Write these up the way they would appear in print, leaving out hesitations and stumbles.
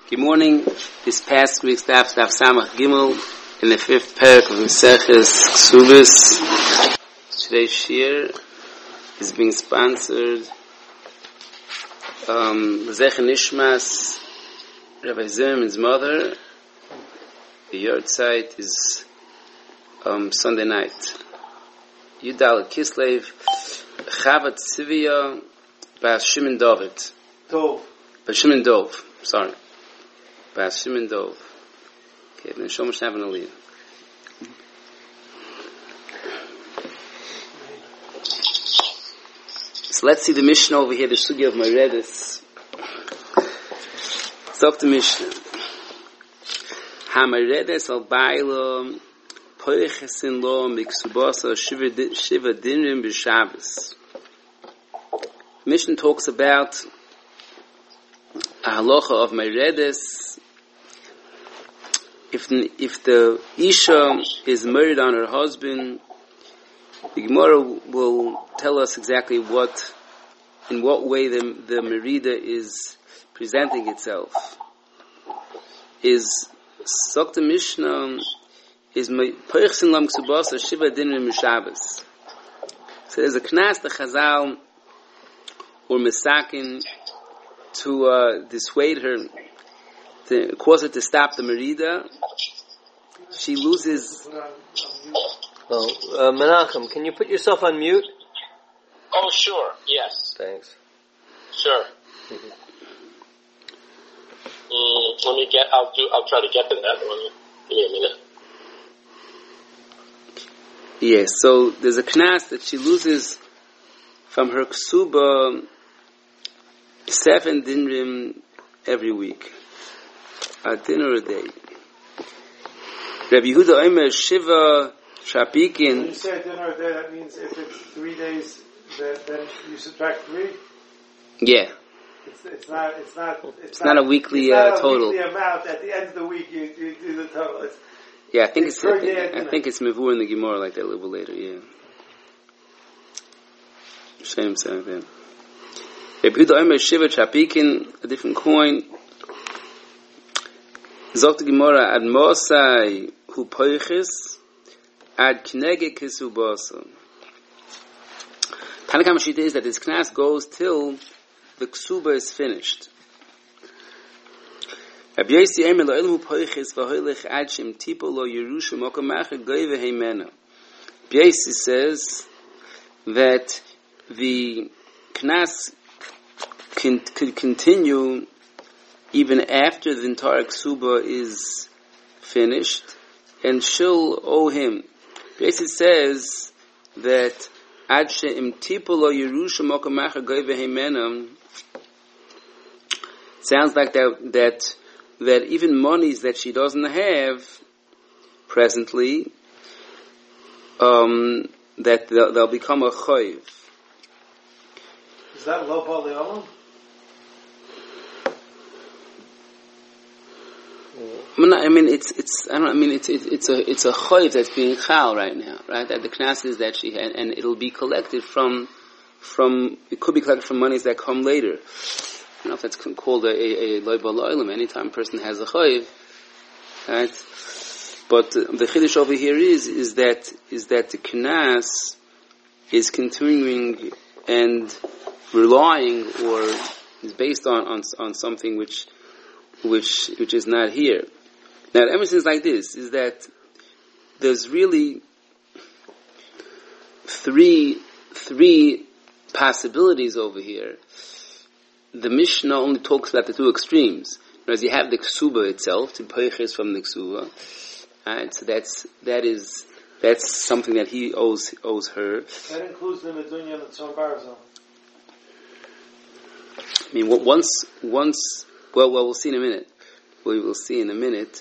Good morning. This past week's Daf Samach Gimel in the 5th parak of Maseches Ksubis. Today's shir is being sponsored Zecher Nishmas Rabbi Zimmerman's mother. The yard site is Sunday night. Yudal Kislev Chavat Tzivia Bas Shimon David. Bas Shimon Dov. Sorry. Bas Shimon Dov. Okay, then Shomer Shnav and Aliyah. So let's see the Mishnah over here, the Sugya of Maredes. Stop the Mishnah. Ha-Maredes al-Bailo Poichesin lo miksubasa shiva dinrim b'Shabbos. Mishnah talks about a halacha of Maredes. If the Isha is married on her husband, the Gemara will tell us exactly in what way the Merida is presenting itself. Is Sokta Mishnah is Poichsin Lam Ksubasa Shiva Dinrim Shabbos. So there's a knas the Chazal or Mesakin to dissuade her, to cause her to stop the Merida. She loses. Menachem, can you put yourself on mute? Oh, sure. Yes. Thanks. Sure. I'll try to get to that one. Give me a minute. Yes, so there's a knas that she loses from her ksuba 7 dinrim every week. A dinner a day. Rabbi Yehuda Omer Shiva Shapikin. When you say a dinner a day, that means if it's 3 days, then you subtract 3? Yeah. It's not a weekly total. Weekly amount. At the end of the week, you do the total. I think it's Mevur in the Gemara like that a little bit later, yeah. Same thing, yeah. Rabbi Yehuda Omer Shiva Shapikin, a different coin. Zogt the Gemara ad Mosai hu poiches ad knege kisubasa. Tanakam Shita is that this knas goes till the ksuba is finished. Rabbi Yossi Eimer lo ilmu poiches v'hoilech ad shem tipo lo yerusha mokamach goyve heimena. Rabbi Yossi says that the knas could continue even after the entire ksuba is finished, and she'll owe him. Basically says that ad she'im tipolo yerusha mokamacha goy v'heimenam. Sounds like that even monies that she doesn't have presently, that they'll become a choiv. Is that lo ba'le'olam? It's a choiv that's being chal right now, right? That the knas is that she had, and it'll be collected from it could be collected from monies that come later. I don't know if that's called a loy ba'le'olam. Anytime a person has a choiv, right? But the chiddush over here is that the knas is continuing and relying, or is based on something which is not here. Now, the emphasis is like this, is that there's really three possibilities over here. The Mishnah only talks about the two extremes. Whereas you have the ksuba itself, to peiches from the ksuba. Right? So that's something that he owes her. That includes the medunya and the tzon barzal. Well, we'll see in a minute. We will see in a minute.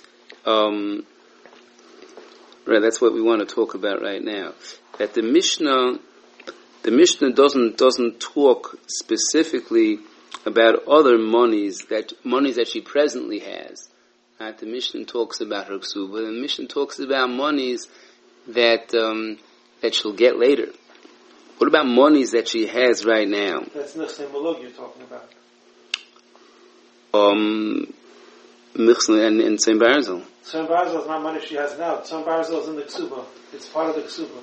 Right, that's what we want to talk about right now. That the Mishnah doesn't talk specifically about other monies that she presently has. Right? The Mishnah talks about her ksuba. The Mishnah talks about monies that she'll get later. What about monies that she has right now? That's Nechsei Malug you're talking about. Michsel and Tzim Barzel. Tzim Barzel is not money she has now. Tzim Barzel is in the ksuba. It's part of the ksuba.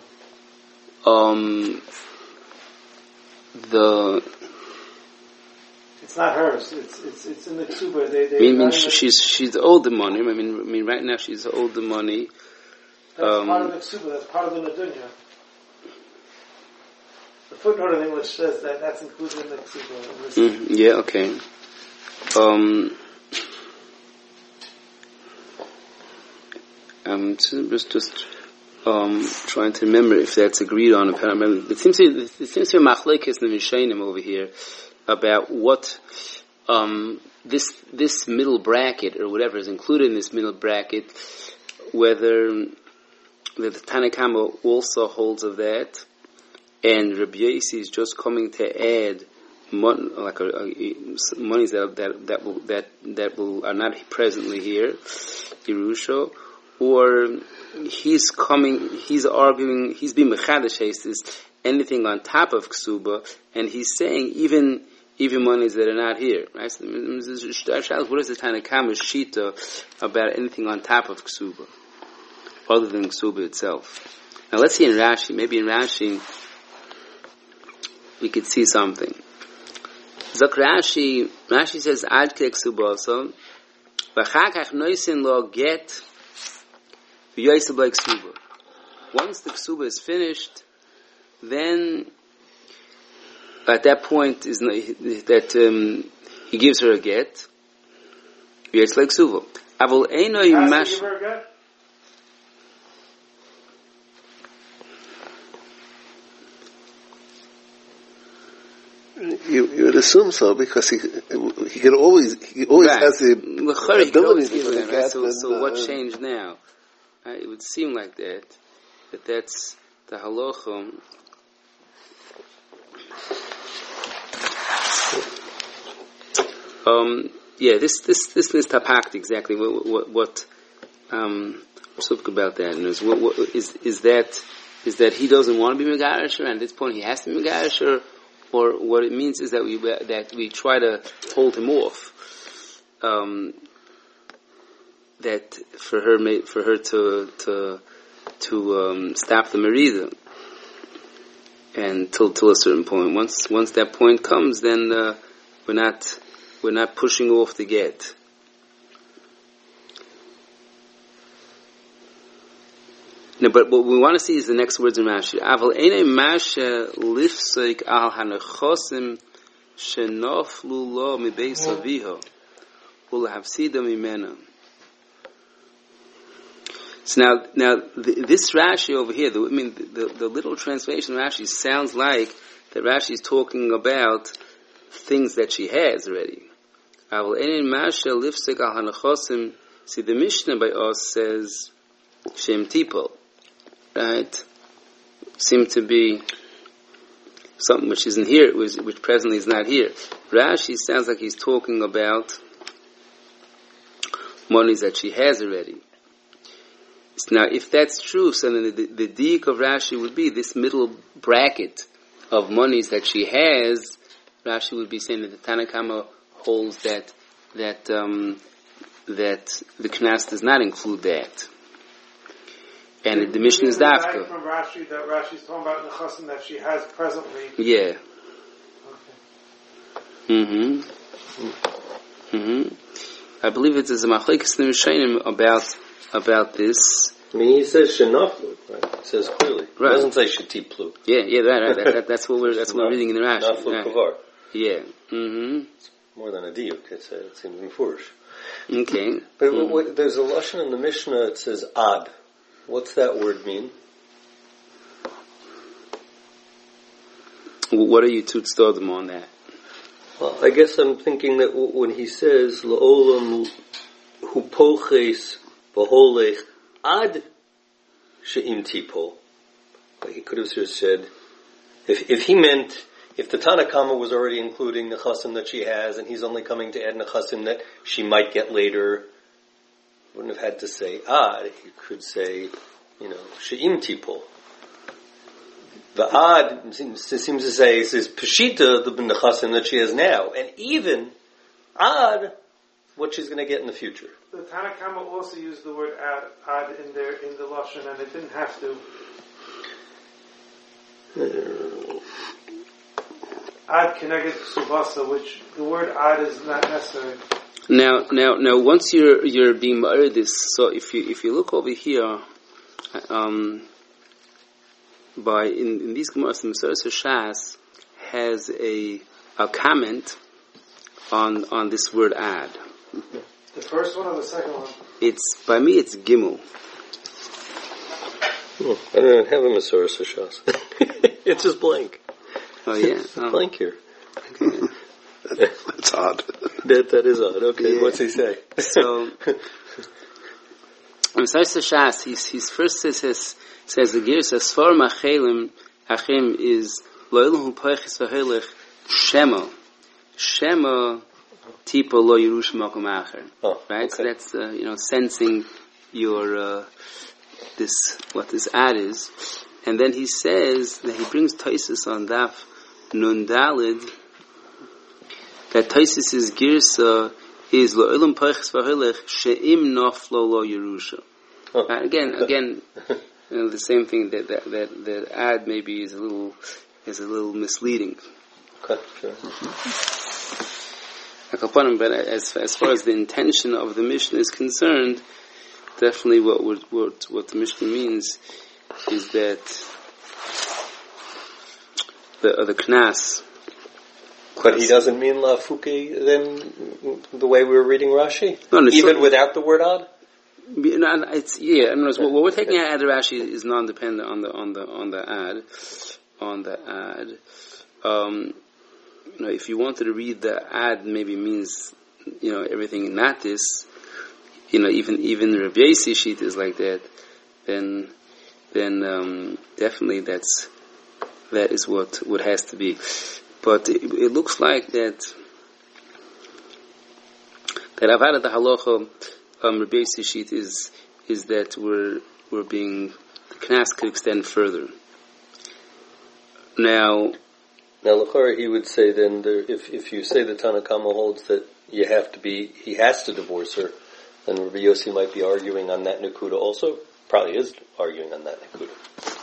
It's not hers. It's in the ksuba. I mean she's owed the money. I mean right now she's owed the money. That's part of the ksuba. That's part of the nadunya. The footnote in English says that that's included in the ksuba. Yeah. Okay. I'm just trying to remember if that's agreed on. It seems to be machlekes nevishenim over here about what this middle bracket or whatever is included in this middle bracket, whether the Tanna Kama also holds of that, and Rabbi Yossi is just coming to add monies that are not presently here, Yerusha, or he's arguing, he's being mechadash is anything on top of ksuba, and he's saying even monies that are not here, right? So, what is the Tanna Kama shita about anything on top of ksuba, other than ksuba itself? Now let's see in Rashi. Maybe in Rashi we could see something. Zok Rashi says ad ke ksuba so v'chakach noisin lo get. Once the ksuba is finished, then at that point is that he gives her a get. Yes, like ksuba. Avol eino yimash. You would assume so because he always right. has the ability to give get. Right? So what changed now? It would seem like that's the halacha. This is tapakt exactly. What about that? And what is that he doesn't want to be megarish, and at this point he has to be megarish, or what it means is that we try to hold him off. That for her to stop the merida, and till a certain point. Once that point comes, then we're not pushing off the get. No, but what we want to see is the next words in Rashi. Aval ene mashe lifseik al hanechosim shenoflu lo mibeis aviho ulhavsida mimena. So now this Rashi over here, the literal translation of Rashi sounds like that Rashi is talking about things that she has already. See, the Mishnah by us says Shem Tipol, right? Seem to be something which isn't here, which presently is not here. Rashi sounds like he's talking about monies that she has already. Now, if that's true, so then the diik of Rashi would be this middle bracket of monies that she has. Rashi would be saying that the Tanna Kama holds that the Knas does not include that, and the Mishnah is dafka. From Rashi, that Rashi's talking about the chassan that she has presently. Yeah. Okay. I believe it is a machlekes nevishenim about this. I mean, he says shenaflu, right? He says clearly. Right. He doesn't say shetiplu. Yeah, right. That's what we're reading in the Rashi. Naflu kavar. Yeah. It's more than a diuk. It seems mefurish. Okay. But there's a lashon in the Mishnah. It says ad. What's that word mean? What are you two them on that? Well, I guess I'm thinking that when he says la'olam hupoches v'holech ad she'im tipol, he could have just said, if he meant, if the Tanna Kama was already including the chassim that she has, and he's only coming to add the chassim that she might get later, wouldn't have had to say ad. He could say, she'im tipol. The ad seems to say, it says peshita the chassim that she has now, and even ad what she's going to get in the future. The Tanakama also used the word ad in the Lashon, and it didn't have to. Ad keneged subasa, which the word ad is not necessary. Now, once you're being ma'ir this, so if you look over here, by in these Gemaras, the Maseres Shas has a comment on this word ad. The first one or the second one? By me it's Gimel. I don't have a Maseres Shas. It's just blank. Oh yeah, blank here. That's odd. That is odd. Okay, Yeah. What's he say? So, Maseres Shas, he first says the gear says for machelim achim is lo'ilu peiches v'helech shema tipo lo yerush makom acher. Right, so that's sensing your what this ad is, and then he says that he brings Taisus on Daf Nun Dalid, that Taisus' girsa is lo ilam peiches v'helech she'im naflo lo yerusha. Again, the same thing that ad maybe is a little misleading. Okay, sure. But as far as the intention of the Mishnah is concerned, definitely what the Mishnah means is that the knas. But he doesn't mean lafuke then the way we were reading Rashi, even without the word ad. No, it's what we're taking out of Rashi is non-dependent on the ad. If you wanted to read the ad, maybe means everything not this. Even Rabbi Yossi sheet is like that. Then definitely that is what has to be. But it looks like that Avad the halacha. Rabbi Yossi sheet is that we're being the knas could extend further. Now, L'chora he would say then if you say the Tanakama holds that he has to divorce her, then Rabbi Yossi might be arguing on that Nakuda also. Probably is arguing on that Nakuda.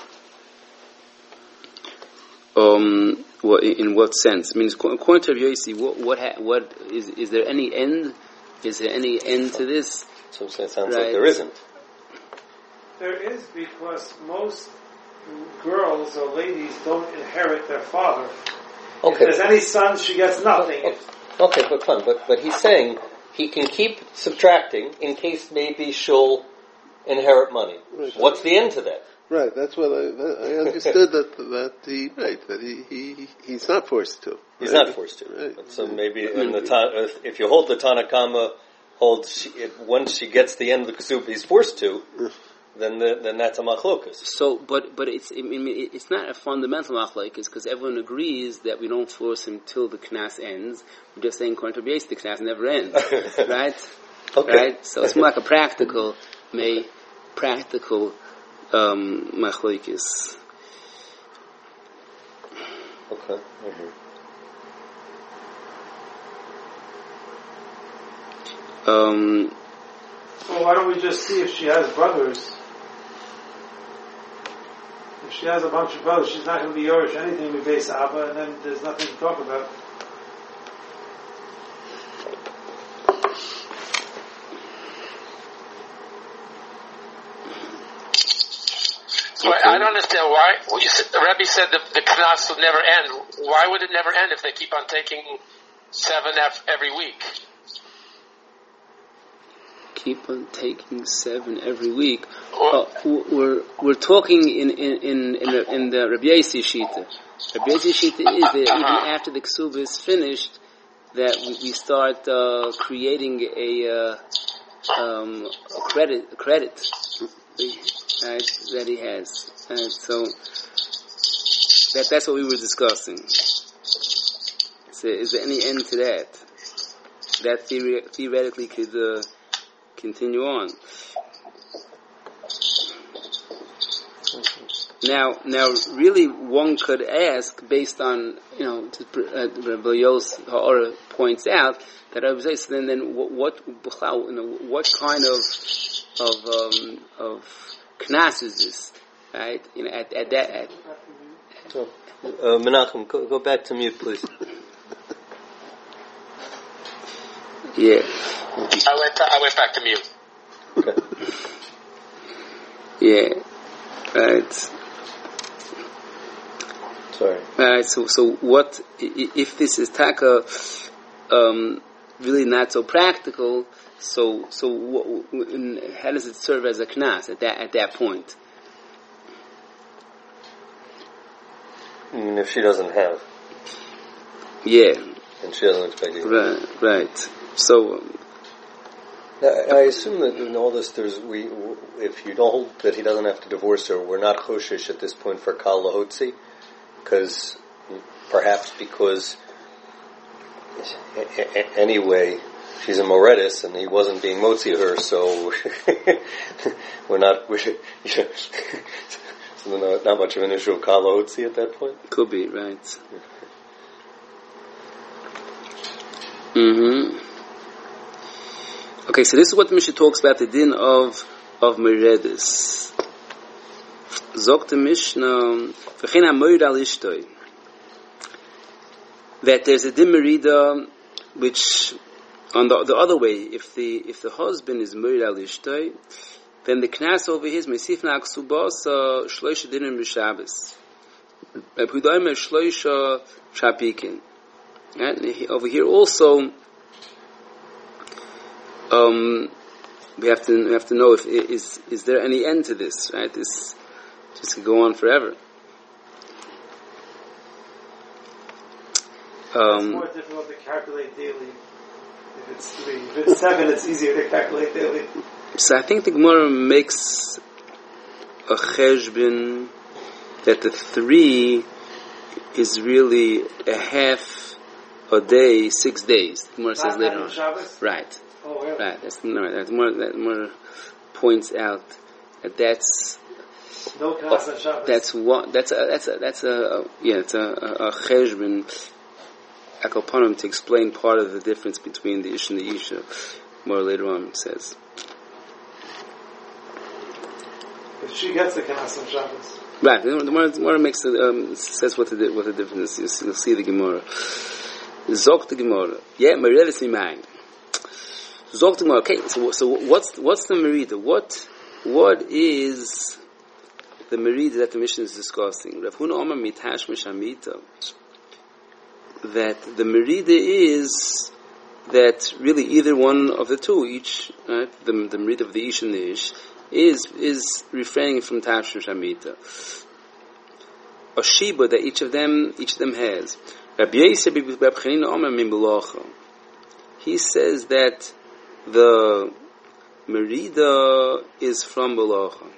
In what sense? I mean, according to Rabbi Yossi, what is there any end? Is there any end to this? So it sounds like there isn't. There is, because most girls or ladies don't inherit their father. Okay. If there's any sons, she gets nothing. Okay, but fine. But he's saying he can keep subtracting in case maybe she'll inherit money. Right. What's the end to that? Right, that's what I understood that he's not forced to. He's not forced to. Right. So maybe if you hold the Tanakama once she gets the end of the Kesub, he's forced to, then that's a machlokas. So, but it's not a fundamental machlokas because everyone agrees that we don't force him till the knas ends. We're just saying according to Rabbi Yossi, the knas never ends, right? Okay. Right. So it's more like a practical machlokas. Okay. Mm-hmm. Well, why don't we just see if she has brothers? If she has a bunch of brothers, she's not going to be Yorish anything with Beis Abba, and then there's nothing to talk about. I don't understand why. The Rebbe said the knas will never end. Why would it never end if they keep on taking 7 every week? Keep on taking 7 every week. We're talking in the Rabbi Yossi shita. Rabbi Yossi shita is that even after the ksuba is finished, that we start creating a credit. Right, that he has. So that's what we were discussing. So is there any end to that? That theoretically could continue on. Now, really, one could ask, based on Rabbi Yos Ha'ora points out that I was saying. So then, what kind of knas is this? Right? At that. So, Menachem, go back to mute, please. Yeah. I went back to mute. Okay. Yeah. Right. Sorry. Alright, so what, if this is taka, really not so practical, so how does it serve as a knas at that point? I mean, if she doesn't have. Yeah. And she doesn't expect you. Right. So, I assume that in all this, if you don't hold that he doesn't have to divorce her, we're not choshish at this point for kal lahotzi, because anyway, she's a moretis and he wasn't being motzi her, so not much of an issue of kal lahotzi at that point. Could be, right. Mm-hmm. Okay, so this is what the Mishnah talks about, the din of meredis. Zok the Mishnah, v'chein ha'moed al ishtoi, that there's a din merida, which on the other way, if the husband is moed al ishtoi, then the knas over here is mesif na'aksubas shloisha dinim b'Shabbos. B'hudaim shloisha chapikin. And over here also, we have to know if is there any end to this, right? This just could go on forever. It's more difficult to calculate daily. If it's 3, if it's 7, it's easier to calculate daily. So I think the Gemara makes a cheshbon that the 3 is really a half a day, 6 days. The Gemara says later on. Shabbos? Right. Oh, really? Right. That more points out that that's no knas on Shabbos. it's a cheshbon akoponim to explain part of the difference between the ish and the isha. More later on it says. If she gets the knas on Shabbos. Right. The Gemara makes says what the difference is. You'll see the Gemara. Zok the Gemara. Yeah, meredis mimayim. Zok the Gemara. Okay. So what's the merida? What is the merida that the Mishnah is discussing? Rav Huna Omer mitash mishamita. That the merida is that really either one of the two, each, right, the merida of the ish and the ish, is refraining from tashmish shamita. A shiba that each of them has. Rabbi Yosef Reb Chanina Omer min belacha. He says that the merida is from belacha.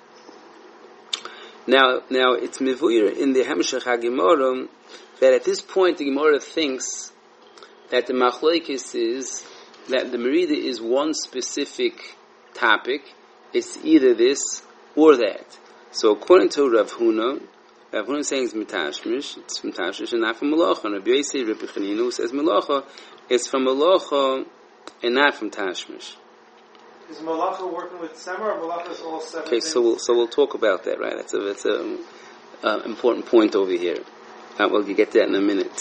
Now it's mevuyer in the Hemshech HaGemara that at this point the Gemara thinks that the machlokes is that the merida is one specific topic. It's either this or that. So according to Rav Huna is saying it's from Tashmish and not from Malacha. And Rabbi Yosef Reb Chanina says Malacha, it's from Malacha and not from Tashmish. Is Malacha working with Semer or Malacha is all 7 Okay, things? so we'll talk about that, right? That's a important point over here. We'll get to that in a minute.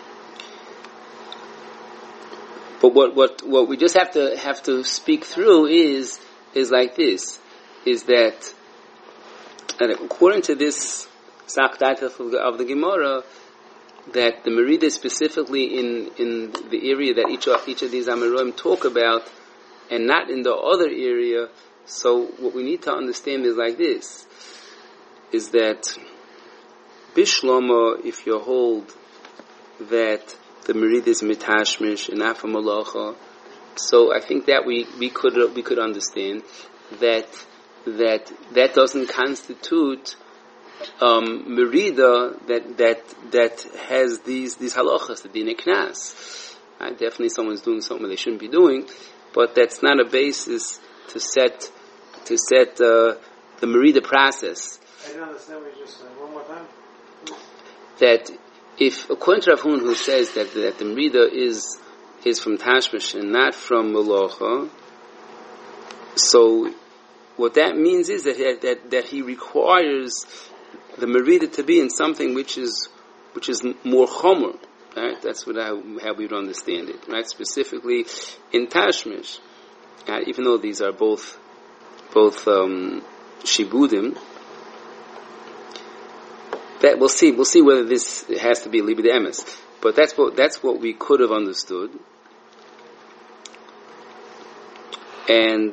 But what we just have to speak through is like this, is that according to this Sakdat of the Gemara, that the merida specifically in the area that each of these Amoraim talk about, and not in the other area. So what we need to understand is like this, is that Bishlama, if you hold that the merida is mitashmish and not from malacha, so I think that we could understand that doesn't constitute merida that has these halachas, the din knas. Definitely someone's doing something they shouldn't be doing, but that's not a basis to set the merida process. didn't understand what you just said. One more time. That if, according to Rav Hun, who says that the Merida is from Tashmish and not from Malacha, so what that means is that he requires the Merida to be in something which is more chomer, right? That's how we would understand it, right? Specifically in Tashmish, even though these are both shibudim. That we'll see whether this has to be libid emes, but that's what we could have understood, and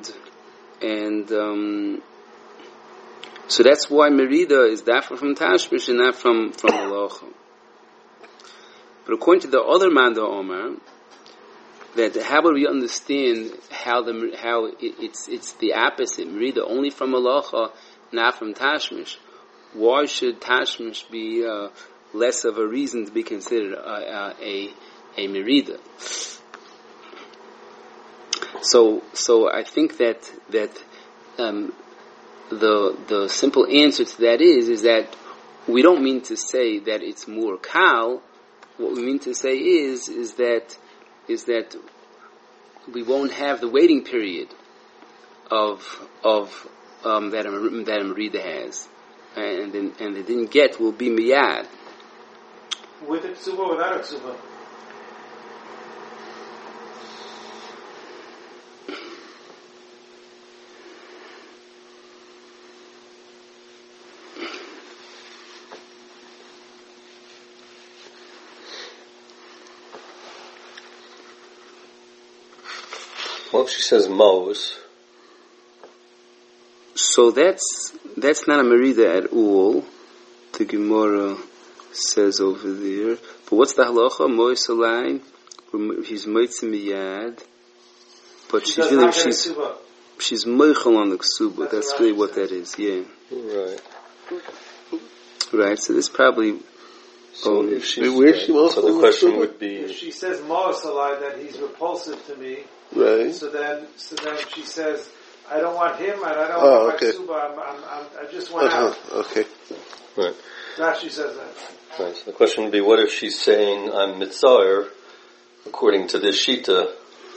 so that's why Merida is dafka from Tashmish and not from Malacha. But according to the other Manda Omer, that how would we understand how it's the opposite, Merida only from Malacha, not from Tashmish? Why should Tashmish be less of a reason to be considered a Merida? So I think that the simple answer to that is that we don't mean to say that it's more kal. What we mean to say is that we won't have the waiting period of that a Merida has. And the didn't get will be miyad. With a ksuba or without a ksuba? Well, if she says Mos, so that's not a Merida at all. The Gemara says over there. But what's the halacha? Mois alai, he's moitzi miyad, but she's moichel on the ksuba. That's really what that is. Yeah. Right. So this probably. So if she's where's she so the question would be, if she says mois alai, that he's repulsive to me. Right. So then she says, I don't want him, and I don't want my ksuba. I just want out. Okay. Right. Rashi says that. Right. So the question would be, what if she's saying, I'm mitzayir, according to this shita,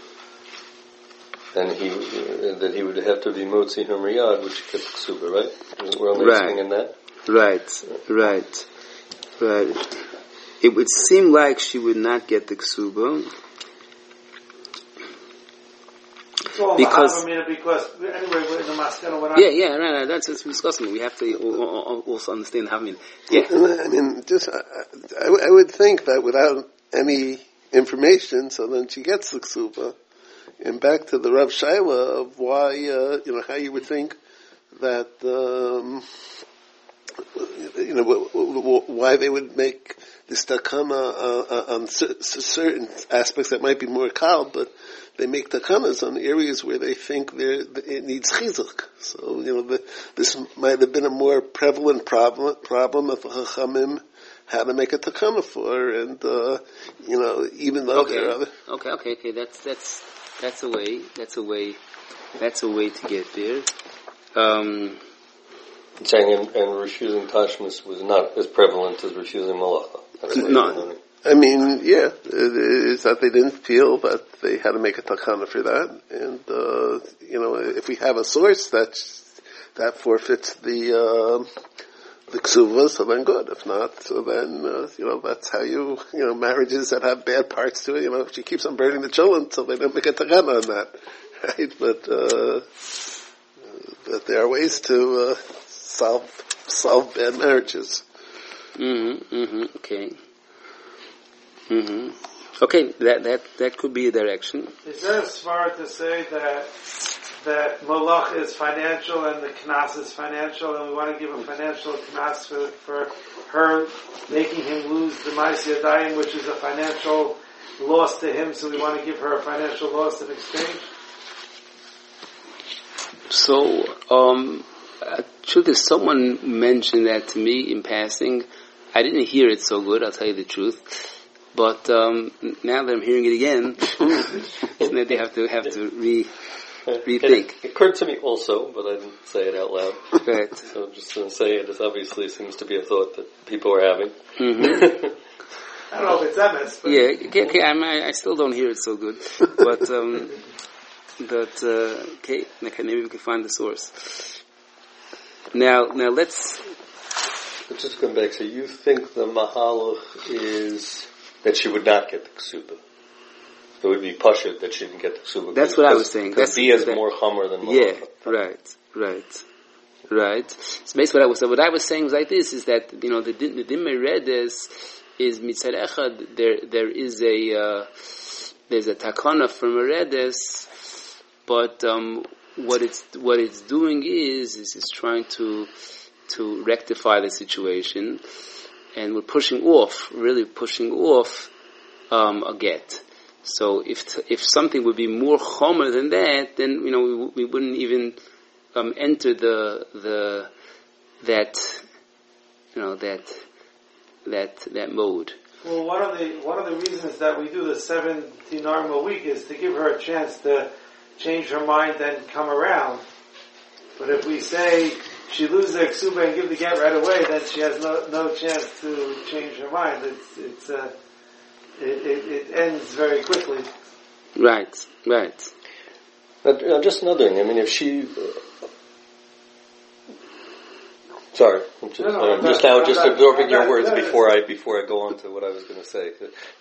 then he would have to be motzi her miyad, which gets ksuba, right? We're only asking in that? Right. It would seem like she would not get the ksuba. Because anyway, we're in the maskana. Right. That's what we're discussing. We have to also understand how. Yeah. I mean, just I would think that without any information, so then she gets the ksuba, and back to the Rav Shaila of why how you would think that why they would make this takana on certain aspects that might be more kal, but they make takanas on areas where they think it needs chizuk. So, this might have been a more prevalent problem if a chachamim had to make a takana for, and, even though there are other... Okay, that's a way to get there. Saying and refusing tashmis was not as prevalent as refusing malacha. No. I mean, it's that they didn't feel that they had to make a takana for that, and if we have a source that forfeits the ksuva, so then good. If not, so then that's how marriages that have bad parts to it. If she keeps on burning the children, so they don't make a takana on that, right? But there are ways to solve bad marriages. Okay. Okay, that could be a direction. Is there a svara to say that malach is financial and the knas is financial, and we want to give a financial knas for her making him lose the ma'aseh yadayim, which is a financial loss to him, so we want to give her a financial loss in exchange? So, truth is, someone mentioned that to me in passing. I didn't hear it so good, I'll tell you the truth. But now that I'm hearing it again, they have to rethink. It occurred to me also, but I didn't say it out loud. Right. So I'm just going to say it. It obviously seems to be a thought that people are having. Mm-hmm. I don't know if it's MS, but Yeah, okay, I still don't hear it so good, but okay, maybe we can find the source. Now let's. But just going back, so you think the mahalach is that she would not get the ksuba? It would be pashut that she didn't get the ksuba. That's what I was saying. Because B is more chomer than yeah, malacha. right. So basically, what I was saying was like this: is that the din meredes is mitzad echad. There is there's a takana from meredes, but what it's doing is it's trying to rectify the situation, and we're really pushing off a get. So if something would be more chomer than that, then we wouldn't even enter that mode. well, one of the reasons that we do the 7 dinarim a week is to give her a chance to change her mind and come around. But if we say she loses the ksuba and give the get right away, then she has no chance to change her mind. It ends very quickly. Right. But just another thing. I mean, if she, sorry, I'm just absorbing your words before I go on to what I was going to say.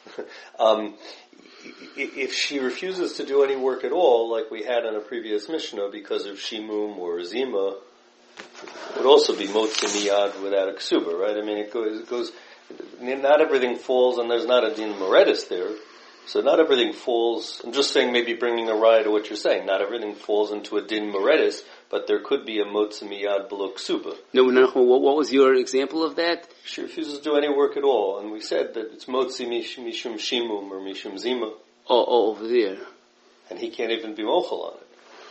If she refuses to do any work at all, like we had on a previous Mishnah, because of shimum or zima, it would also be motzi miyad without a ksuba, right? I mean, it goes. Not everything falls, and there's not a din moredis there, so not everything falls. I'm just saying, maybe bringing a raya to what you're saying. Not everything falls into a din moredis, but there could be a motzi miyad below ksuba. No. What was your example of that? She refuses to do any work at all, and we said that it's motzi mishum shimum or mishum zima. Oh, over there. And he can't even be mochel on it.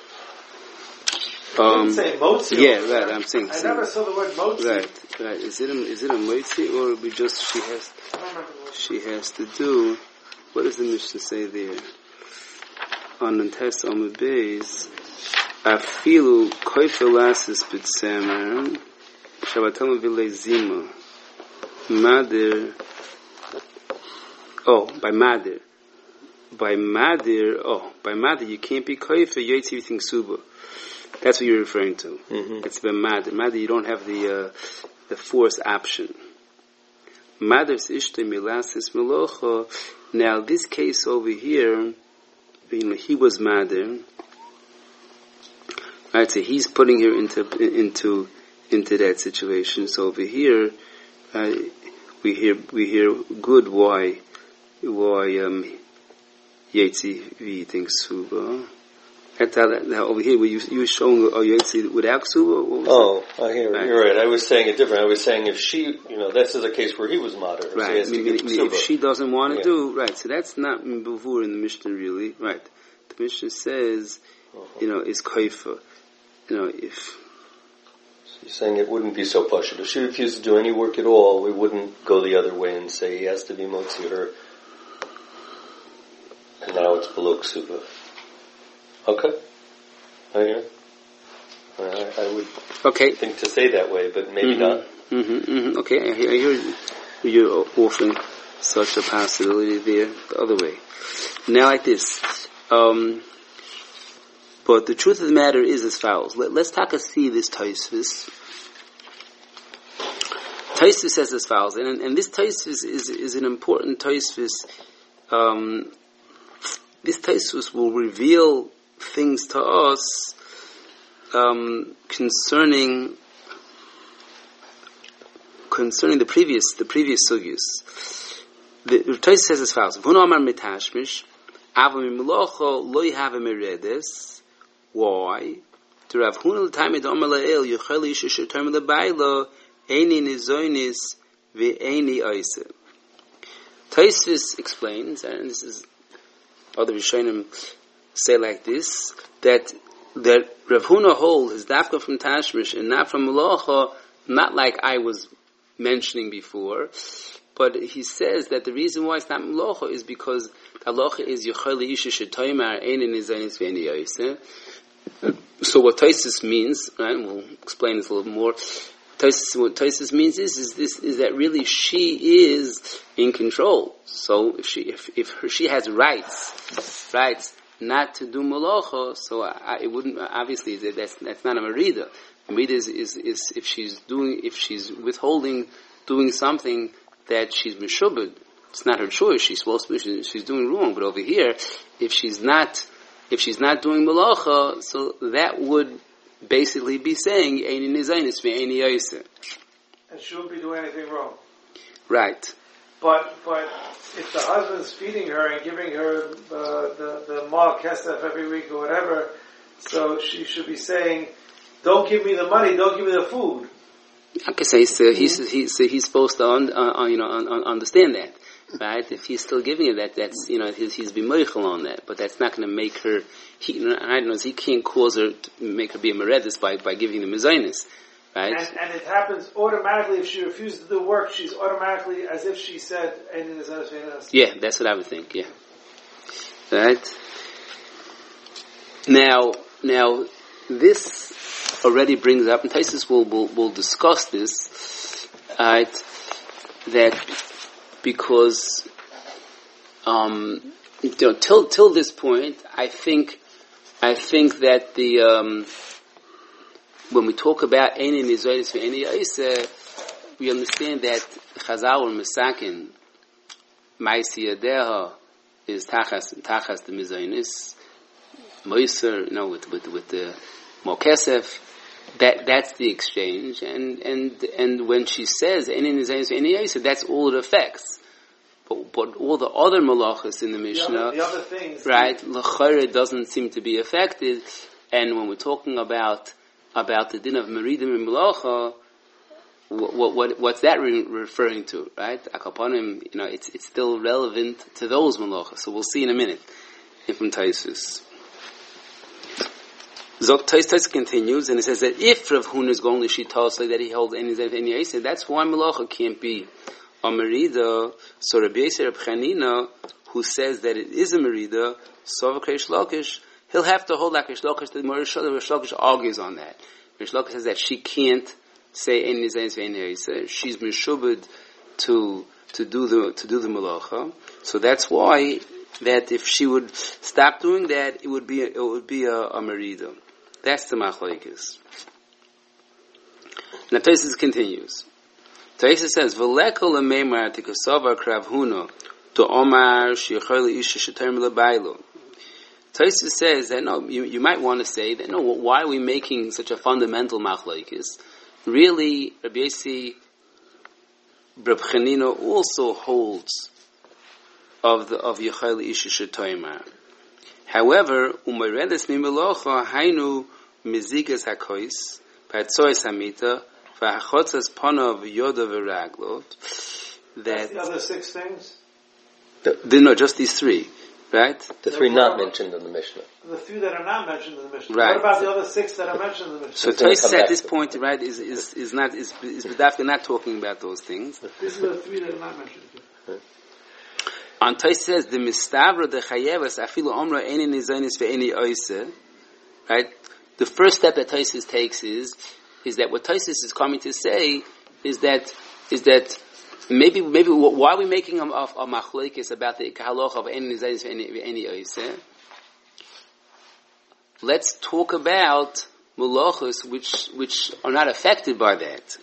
I didn't say motzi. Yeah, right. I'm saying. I never saw the word motzi. Right. Is it a motzi, or we just she has to do? What does the Mishnah say there? On the test on the base, afilu koifelasis b'tzemer shabbatam v'lezima madir. Oh, by madir. By madir, you can't be koifer yotzi everything suba. That's what you're referring to. Mm-hmm. It's the madir. Madir, you don't have the force option. Madir's ishte milasis melocha. Now, this case over here, he was madir. Right, so he's putting her into that situation. So over here, we hear good why Yetzi V thinks Suba. Now over here, you were showing Yetzi without Suba? I hear it. You're right. I was saying it different. I was saying if she, this is a case where he was moderate. Right. So if she doesn't want to do, right, so that's not before in the Mishnah really, right. The Mishnah says, is Kaifa. If... So you're saying it wouldn't be so pashut. If she refused to do any work at all, we wouldn't go the other way and say he has to be motzi her. And now it's below ksuba. Okay. I hear. I would think to say that way, but maybe not. Okay, I hear you're offering such a possibility there the other way. Now like this. But the truth of the matter is as follows. Let's see this Taisvis. Taisvis says as follows, and this Taisvis is an important Taisvis. This Taisvis will reveal things to us concerning the previous sugyas. The Taisvis says as follows: V'huna amar mitashmish, avam milocho lo yihave meredes. Why? To Rav Huna l'taimid omer la'el yuchel yishu sheterm l'baylo eini nizoinis ve'eini oiseh. Taisvis explains, and this is other Rishonim say like this, that Rav Huna holds his dafka from Tashmish and not from Melacha, not like I was mentioning before, but he says that the reason why it's not Melacha is because Halacha is Yochel Isha Shetoimar Einin Nizonis Ve'eini Oiseh. So what Taisus means, right? And we'll explain this a little more. What Taisus means is that really she is in control. So if she has rights not to do malacha, so it wouldn't obviously that's not a merida. Merida is if she's withholding doing something that she's mishubed. It's not her choice. She's supposed to be. She's doing wrong. But over here, if she's not doing malacha, so that would basically be saying Eini Nizainis ve'Eini Yoseh. And she wouldn't be doing anything wrong. Right. But if the husband's feeding her and giving her the mal kesef every week or whatever, so she should be saying, "Don't give me the money, don't give me the food." I can say he's supposed to understand that, right? If he's still giving her that's he's be meichel on that, but that's not going to make her. He can't cause her to make her be a meredis by giving the mezainis. Right. And it happens automatically if she refuses to do work. She's automatically as if she said, yeah, that's what I would think. Yeah, right. Now, this already brings up, and Taisus will discuss this, right? That because till this point, I think that the when we talk about Eini Nizainis ve'Eini Yoseh, we understand that Chazal or Mesakin, Ma'asi Yadeha is Tachas the Mizainis, Moiser, with the Mokesef, that's the exchange, and when she says Eini Nizainis ve'Eini Yoseh, that's all it affects. But all the other malachas in the Mishnah, the other things, right? L'chayre doesn't seem to be affected, and when we're talking about the din of meridim and malacha, what's that referring to, right? Akapanim, it's still relevant to those malachas. So we'll see in a minute. From Taisus. Taisus continues, and it says that if Rav Huna is going to Shita, that he holds any Yoseh, that's why malacha can't be a merida. So Rabbi Yosef Reb Chanina, who says that it is a merida, Sova Kreish Lakish, he'll have to hold like Rish Lakish. The Rish Lakish argues on that. Rish Lakish says that she can't say Eini Nizainis ve'Eini Yoseh. She's mishubed to do the malacha. So that's why that if she would stop doing that, it would be a merida. That's the machlokes. Now Taisus continues. Taisus says, "V'lekol lemeimar tikasavar krav huna to omar sheyachol isha sheterm lebaylo." Taisus says that no, you might want to say that no. Why are we making such a fundamental machlokes? Really, Rabbi Yossi Reb Chanina also holds of yachol isha sheterm. However, umeredes mimelacha hainu mizigas hakois patzois hamita. That's the other 6 things? No, just these 3, right? The 3 not mentioned in the Mishnah. The 3 that are not mentioned in the Mishnah. Right. What about the other 6 that are mentioned in the Mishnah? So Taisus at this point, right, is definitely not talking about those things. These are the 3 that are not mentioned. And Taisus says the mistavra de chayevas afilu omra Eini Nizainis ve'Eini Yoseh. Right. The first step that Taisus takes is that what Taisus is coming to say is that maybe why are we making a machlokes about the halacha of Eini Nizainis ve'Eini Yoseh? Let's talk about malachos which are not affected by that.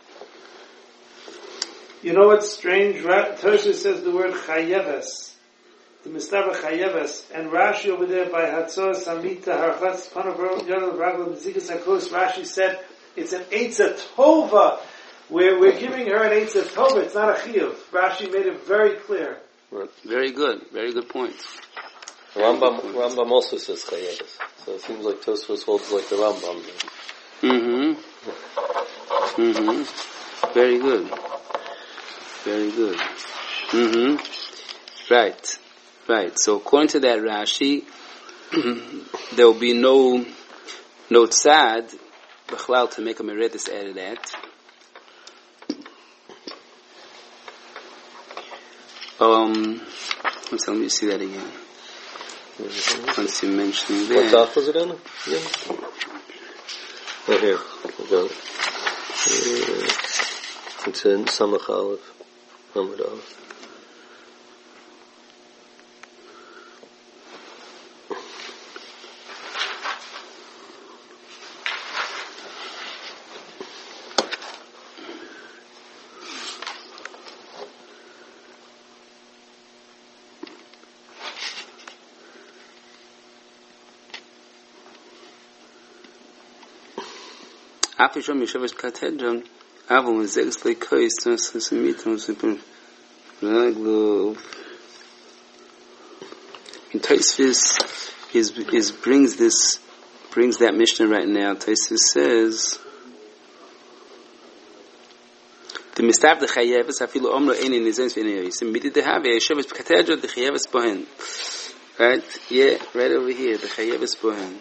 You know what's strange? Taisus says the word chayeves, the mistaber chayeves, and Rashi over there by Hatzor Samita Harchatz Panav Yodel Ragel Mizikas Hakos. Rashi said it's an Eitzah Tova. We're giving her an Eitzah Tova. It's not a Chiyuv. Rashi made it very clear. Very good point. Rambam also says chayeves, so it seems like Tosfos holds like the Rambam. Very good. Right. So according to that Rashi, there will be no tzad b'chlal to make a meredis out of that. Let me see that again. Once you mentioned that. What daf was it on? Right here. It's in Samach Aleph, Amud Aleph. After Shom Yeshavas Katedron, Avon is exactly Kois, Transmitum, Super Raglo. In Taisvis brings that Mishnah right now. Taisvis says, the Mistav the Chayeves, Hafilu Omro Ein in Nizens V'Neyos. Midi de Have, Yeshavas Katedron, the Chayeves Bohen. Right? Yeah, right over here, the Chayeves Bohen.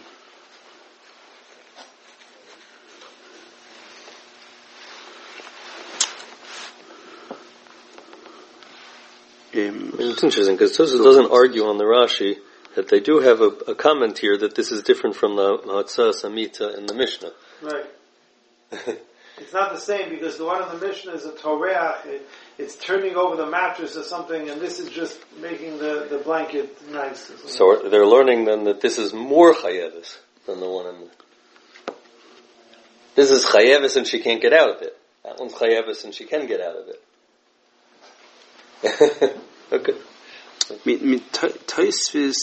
It's interesting because Tosfos doesn't argue on the Rashi that they do have a comment here that this is different from the Matzah Samita in the Mishnah. Right. It's not the same because the one in the Mishnah is a toreach. It's turning over the mattress or something, and this is just making the blanket nice. So they're learning then that this is more chayeves than the one in the... This is chayeves and she can't get out of it. That one's chayeves and she can get out of it. Okay. Taisvis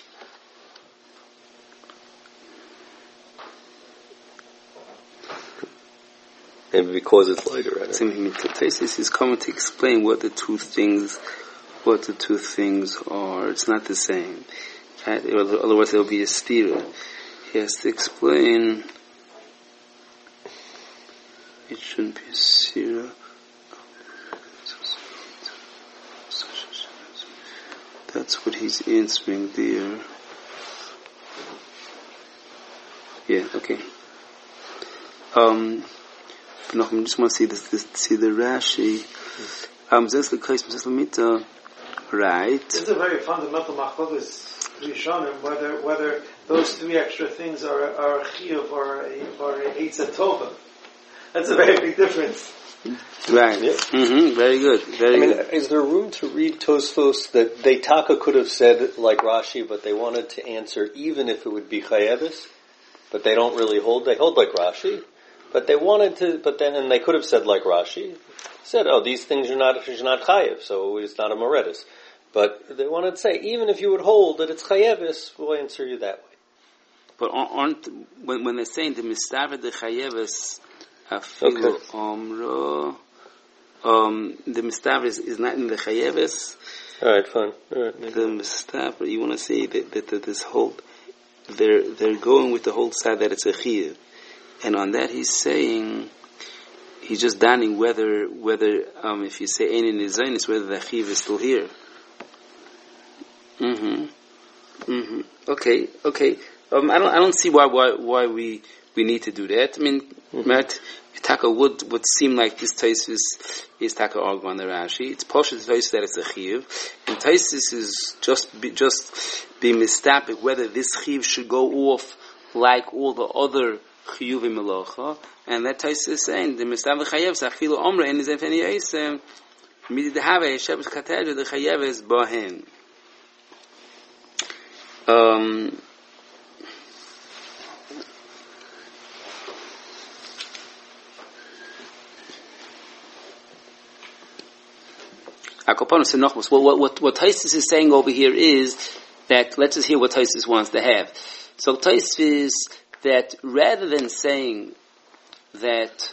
maybe because it's lighter. Taisvis is coming to explain what the two things are. It's not the same. Otherwise, there will be a stira. He has to explain. It shouldn't be a stira. That's what he's answering there. Yeah, okay. I just want to see the Rashi. Right. This is a very fundamental machlokes rishonim whether those three extra things are a chiyuv or a eitzah tova. That's a very big difference. Right. Yeah. Mm-hmm. Very good. Very good. Is there room to read Tosfos that they Taka could have said like Rashi, but they wanted to answer even if it would be chayeves, but they don't really hold. They hold like Rashi, but they wanted to. But then, and they could have said like Rashi, said, "Oh, these things are not chayev, so it's not a moredus." But they wanted to say, even if you would hold that it's chayeves, we'll answer you that way. But aren't when they're saying the mistaver the chayeves. Afilu Omro. The mistaver is not in the chayeves. All right, fine. All right, the mistaver, you want to say that this whole they're going with the whole side that it's a chiyuv, and on that he's saying he's just doubting whether if you say ein in nizaynis whether the chiyuv is still here. Okay. I don't see why we need to do that. I mean, Matt, Taka would seem like this Taisvis is Taka argue on the Rashi. It's partial to Taisvis that it's a chiyuv, and Taisvis is just be mistapic whether this chiyuv should go off like all the other chiyuvim melacha, and that Taisvis is saying the mistapic chayev sachilu omra and nizef eniyasem midi dehave yeshavas katedra the chayev is bahen. What Taisus is saying over here is that, let's just hear what Taisus wants to have. So Taisus is that rather than saying that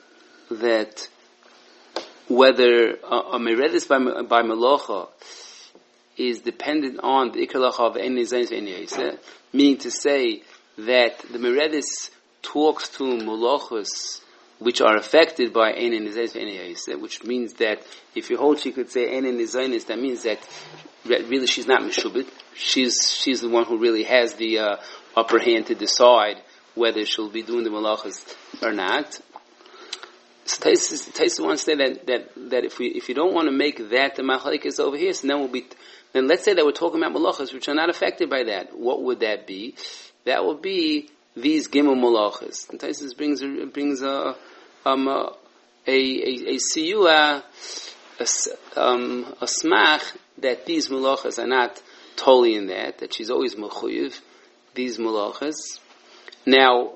whether a meredis by Melocha is dependent on the Ikerlacha of Ein Nizayin Ve'En, meaning to say that the meredis talks to Melochos which are affected by Ein Nizayin, which means that if you hold, she could say Ein Nizayin, that means that really she's not Meshubit. She's the one who really has the upper hand to decide whether she'll be doing the malachas or not. So Taisa wants to say that if you don't want to make that the machlekes over here, so then let's say that we're talking about malachas which are not affected by that. What would that be? That would be these gimel malachas. And Taisus brings a siyua, a smach that these malachas are not totally in that she's always mechuyev these malachas. Now,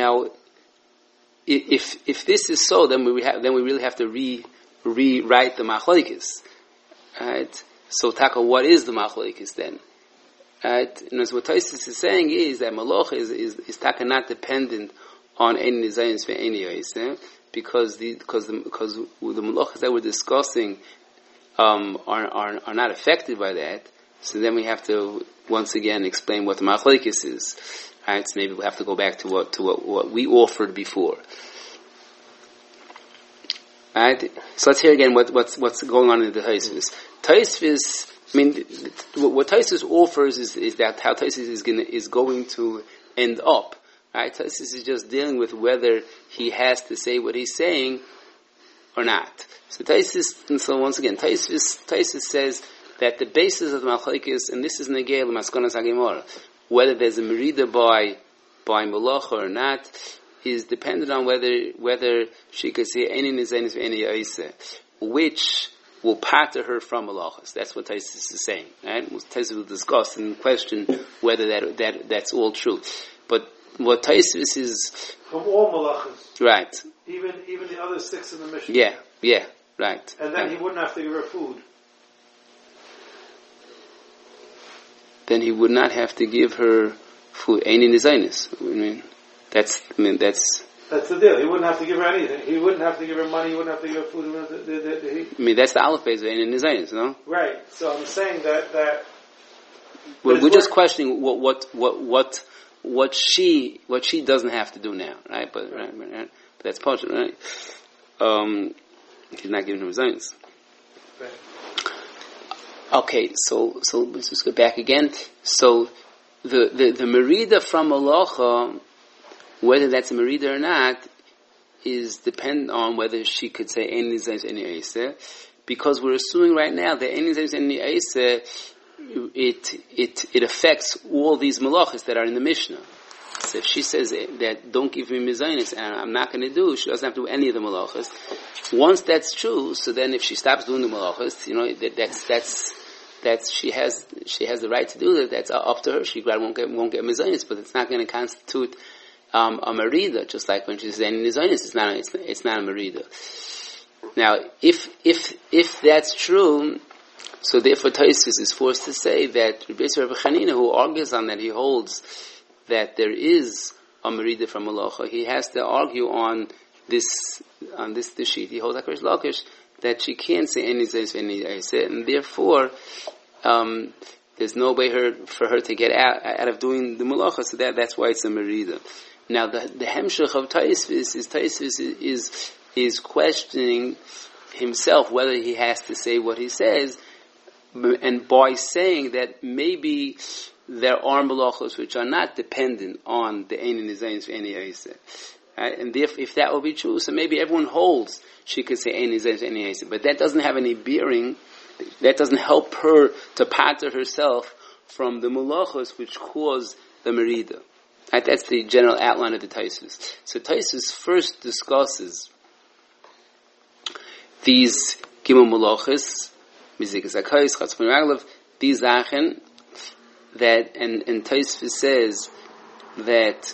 if this is so, then we really have to rewrite the machlokes. Right? So, taka, what is the machlokes then? Right? And as what Taisus is saying is that malach is taka not dependent on any nizayins for any yaiseh, because the malachas that we're discussing are not affected by that. So then we have to once again explain what the machlokes is. Right? So maybe we'll have to go back to what we offered before. Right? So let's hear again what's going on in the Tosfos. Tosfos, I mean, what Tosfos offers is that how Tosfos is going to end up. Right? Tosfos is just dealing with whether he has to say what he's saying or not. So Tosfos, and so once again, Tosfos says that the basis of the machlokes, and this is negei l'maskonas hagemara, whether there's a merida by malacha or not, is dependent on whether she could say any nizanis or any yaiseh, which will pater her from malachas. That's what Taisus is saying. Right? Taisus will discuss and question whether that's all true. But what Taisus is from all malachas, right? Even the other 6 in the Mishnah. Yeah, right. And then he wouldn't have to give her food. Then he would not have to give her food. Any nizainis. That's the deal. He wouldn't have to give her anything. He wouldn't have to give her money. He wouldn't have to give her food. That's the aleph base of any nizainis, no? Right. So I'm saying that. We're just questioning what she doesn't have to do now, right? But that's partial, right? He's not giving her nizainis. Right. Okay, so let's just go back again. So the merida from malacha, whether that's a merida or not, is dependent on whether she could say any zayis any aiseh, because we're assuming right now that any zayis any aiseh it affects all these malachas that are in the Mishnah. So if she says that don't give me mizaynis and I'm not going to do, she doesn't have to do any of the malachas. Once that's true, so then if she stops doing the malachas, that's she has the right to do that. That's up to her. She won't get mizaynis, but it's not going to constitute a merida. Just like when she's saying mizaynis, it's not a merida. Now, if that's true, so therefore Tosfos is forced to say that Rabbi Chanina, who argues on that, he holds that there is a merida from malacha. He has to argue on this sheet. He holds like Rish Lakish that she can't say any zayis any yaiseh, and therefore there's no way for her to get out of doing the malacha. So that's why it's a merida. Now the hemshech of Tosfos is questioning himself whether he has to say what he says, and by saying that maybe there are malachos which are not dependent on the Ein Nizayin for any Yaiseh. And if that will be true, so maybe everyone holds she could say Ein Nizayin for any Yaiseh. But that doesn't have any bearing, that doesn't help her to pater herself from the malachos which cause the merida. Right? That's the general outline of the Tosfos. So Tosfos first discusses these Gimel malachos, Mizik Zakais, Chatzpon Raglav, these Zachen, that, and Tosfos says that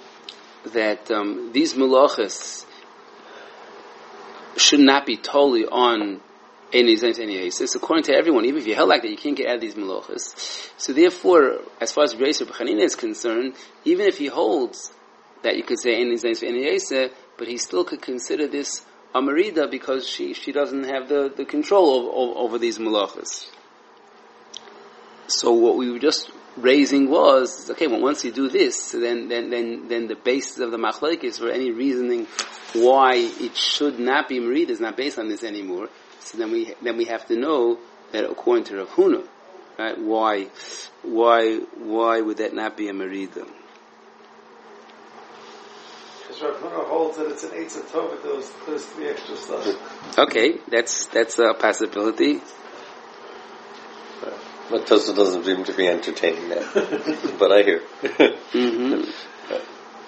these malachos should not be totally on any yaiseh. According to everyone, even if you held like that, you can't get out of these malachos. So therefore, as far as Rabbi Chanina is concerned, even if he holds that you could say any yaiseh, but he still could consider this a merida because she doesn't have the control over these malachos. So what we were just raising was, okay, well, once you do this, so then the basis of the machlokes for any reasoning why it should not be merida is not based on this anymore. So then we have to know that according to Rav Huna, right, why would that not be a merida? Because Rav Huna holds that it's an Eitz Tov with those 3 extra stuff. Okay, that's a possibility. But Tosfos doesn't seem to be entertaining that. But I hear. Mm-hmm.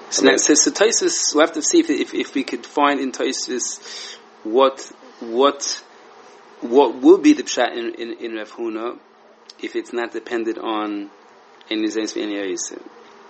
So Tosfos, we'll have to see if we could find in Tosfos what would be the pshat in Rav Huna if it's not dependent on any Zayin for any Yisrael.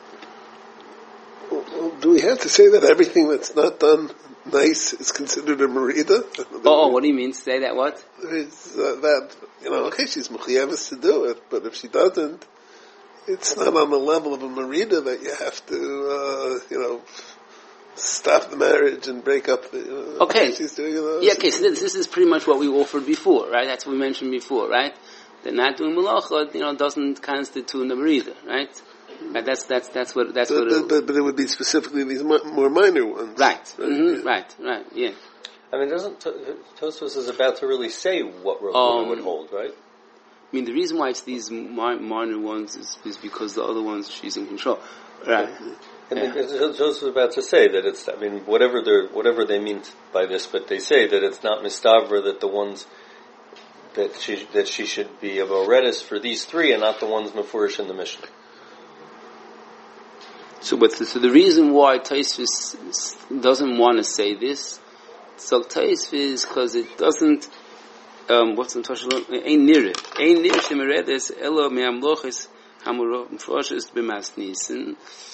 Well, do we have to say that everything that's not done nice is considered a merida? What do you mean? Say that what? It's that, okay, she's mechuyeves to do it, but if she doesn't, it's not on the level of a merida that you have to, stop the marriage and break up the, okay. She's doing Yeah, okay, so this is pretty much what we offered before, right? That's what we mentioned before, right? That not doing malacha, doesn't constitute a merida, right? Right, that's what. But it would be specifically these more minor ones, right? Mm-hmm. Right, yeah. I mean, doesn't Tosfos is about to really say what Rav Huna would hold, right? I mean, the reason why it's these minor ones is because the other ones she's in control, right? And Tosfos is about to say that it's. I mean, whatever they mean by this, but they say that it's not mistavra that the ones that she should be a moredis for these three, and not the ones mefurish in the Mishnah. So the reason why Tosfos doesn't want to say this, so Tosfos because it doesn't. What's in Tosfos? Ein nir shemeredes elo me'amloches hamuroshes b'masnisen.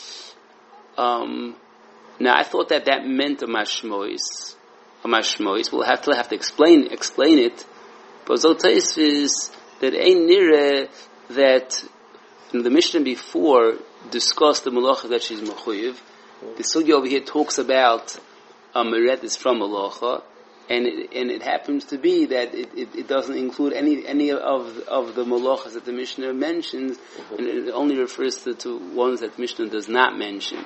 Now I thought that meant a mashmois. We'll have to explain it. But so Tosfos that ein nir that in the Mishnah before discussed the malacha that she's mechuyev. The sugya over here talks about meredis from malacha, and it happens to be that it doesn't include any of the malachas that the Mishnah mentions, and it only refers to ones that Mishnah does not mention.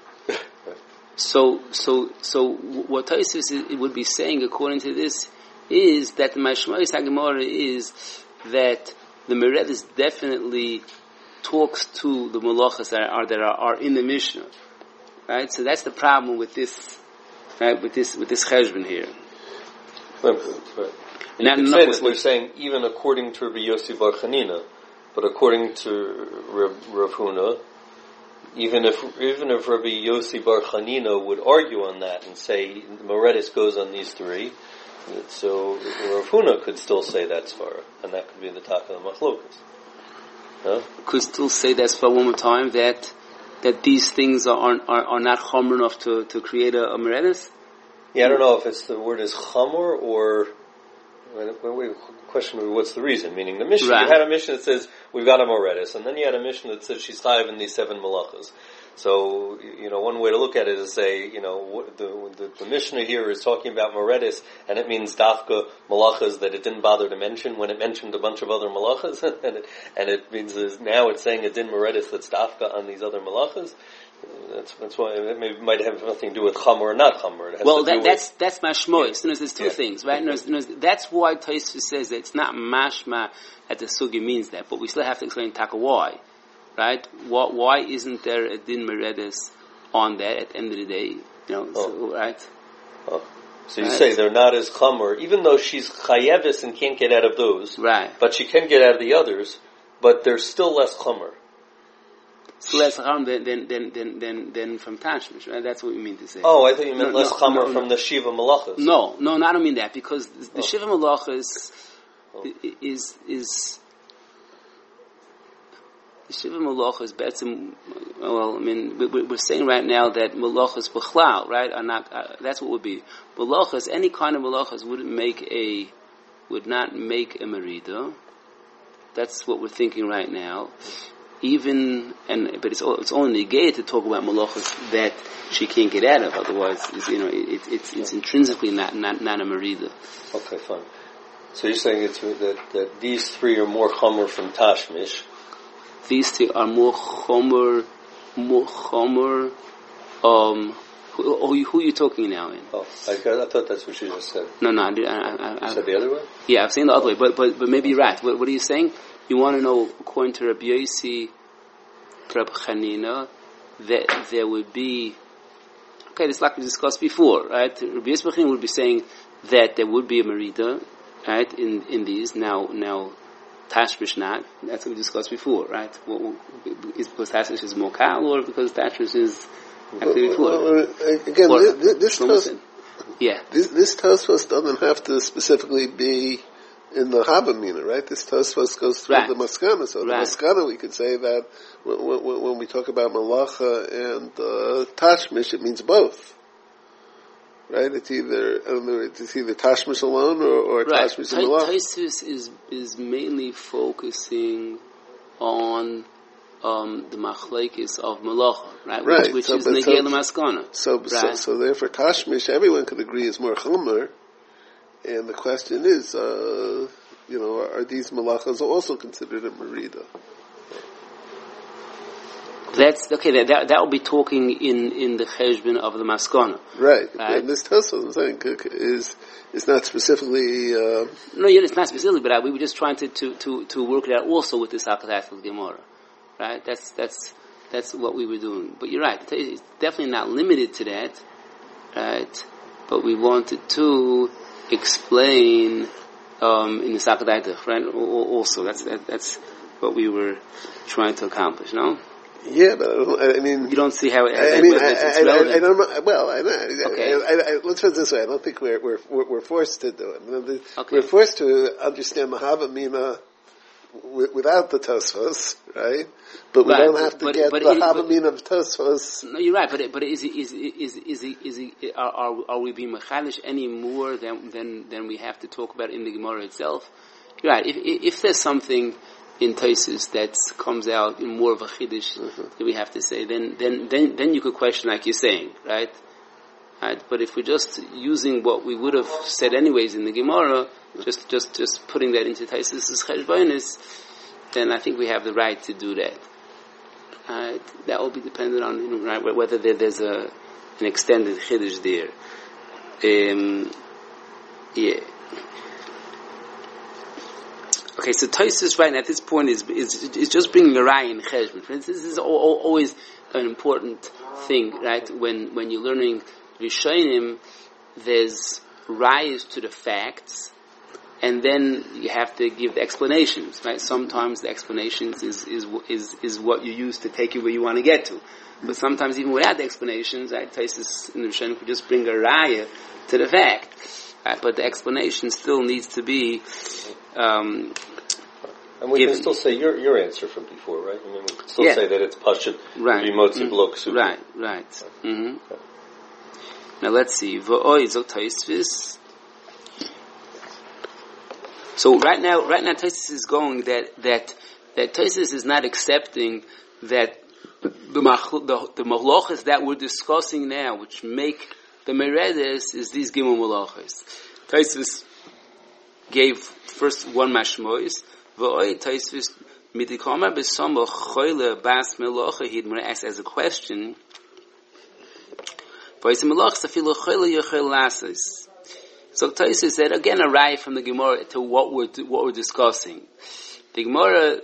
So what Tosfos would be saying according to this is that the Mashmois HaGemara is that the meredis definitely talks to the malachas that are in the Mishnah, right? So that's the problem with this, right? With this cheshbon here. Right. And you can say that they're saying even according to Rabbi Yossi Bar Chanina, but according to Rav Huna, even if Rabbi Yossi Bar Chanina would argue on that and say Moredis goes on these three, so Rav Huna could still say that's Svara, and that could be the top of the machlokas. Huh? Could still say that for one more time that these things are not chomer enough to create a meredis? Yeah, I don't know if the word is chamor or question what's the reason. Meaning the Mishnah, right. You had a Mishnah that says we've got a moredis, and then you had a Mishnah that says she's chayav in these 7 malachas. So, one way to look at it is say, the Mishnah here is talking about moredis, and it means dafka malachas that it didn't bother to mention when it mentioned a bunch of other malachas, and it means now it's saying a din moredis that's dafka on these other malachas. That's why it might have nothing to do with chamor or not chamor. That's mashmois. There's two things, right? That's why Tosfos says that it's not mashma that the sugi means that, but we still have to explain taka why. Right? Why isn't there a din meredis on that at the end of the day? Right? Oh. So you say they're not as chamor, even though she's chayevis and can't get out of those. Right. But she can get out of the others, but they're still less chamor. Still less chamor than from Tashmish, right? That's what you mean to say. Oh, I thought you meant less chamor from the Shiva Malachas. No, I don't mean that, because the Shiva Malachas is the Shiva Malachas better. Well, I mean, we're saying right now that Malachas b'chlal, right, are not. That's what would be Malachas. Any kind of Malachas would not make a merida. That's what we're thinking right now. But it's only negated to talk about malachas that she can't get out of. Otherwise, it's intrinsically not a merida. Okay, fine. So you're saying that these three are more chomer from Tashmish. These two are more chomer. Who are you talking now in? Oh, I thought that's what you just said. No, I said the other way. Yeah, I've seen the other way, but maybe you're right. What are you saying? You want to know, according to Rabbi Yossi, Rabbi Chanina, that there would be, okay, this is like we discussed before, right? Rabbi Yossi would be saying that there would be a merida, right, in these. Now, Tashmish not. That's what we discussed before, right? Is because Tashmish is more kal, or because Tashmish is Again, this Tosfos doesn't have to specifically be in the Havamina, right? This Tosfos goes through the Maskana. So the Maskana, we could say that when we talk about Malacha and Tashmish, it means both. Right? It's either Tashmish alone or Tashmish and Malacha. Taisus is mainly focusing on the machlekes of Malacha, right? Which is Negei L'Maskana. So therefore Tashmish, everyone could agree, is more Chomer. And the question is, are these malachas also considered a merida? That's okay. That will be talking in the cheshbon of the maskana, right? And this Tosfos, I'm saying, is not specifically. No, it's not specifically, but we were just trying to work it out also with this Hakadat Gemara, right? That's what we were doing. But you're right. It's definitely not limited to that, right? But we wanted to explain in the Sakadaitach, right? Also, that's what we were trying to accomplish, no? Yeah, but I mean, you don't see how it's relevant. I don't know. Well, I know. Okay. Let's put it this way: I don't think we're forced to do it. We're forced to understand the Havamina without the Tosfos, right? But we don't have to get the Havamina of Tosfos. No, you're right. But are we being mechadish any more than we have to talk about in the Gemara itself? You're right. If there's something in Tosfos that comes out in more of a chiddush that we have to say, then you could question, like you're saying, right? Right? But if we're just using what we would have said anyways in the Gemara, just putting that into Tosfos' cheshbonis, then I think we have the right to do that. That will be dependent on whether there's an extended chiddush there. Yeah. Okay, so Tosfos right now at this point is just bringing a raya in cheshbon. This is always an important thing, right? When you're learning Rishonim, there's rayas to the facts, and then you have to give the explanations, right? Sometimes the explanations is what you use to take you where you want to get to. But sometimes even without the explanations, right, Tosfos in the Rishonim could just bring a raya to the fact. Right? But the explanation still needs to be and we can still say your answer from before, right? I mean, we can still say that it's Pashut, Bimotzi Blok Suki. Right. Mm-hmm. Now let's see. Tosfos. So right now Tosfos is going that Tosfos is not accepting that the malachas that we're discussing now, which make the meredes, is these gimel malachas. Tosfos gave first one mashmois. Tosfos midikama besama choyle bas melacha. He'd ask as a question. So Tosfos said again a raya from the Gemara to what we're discussing. The Gemara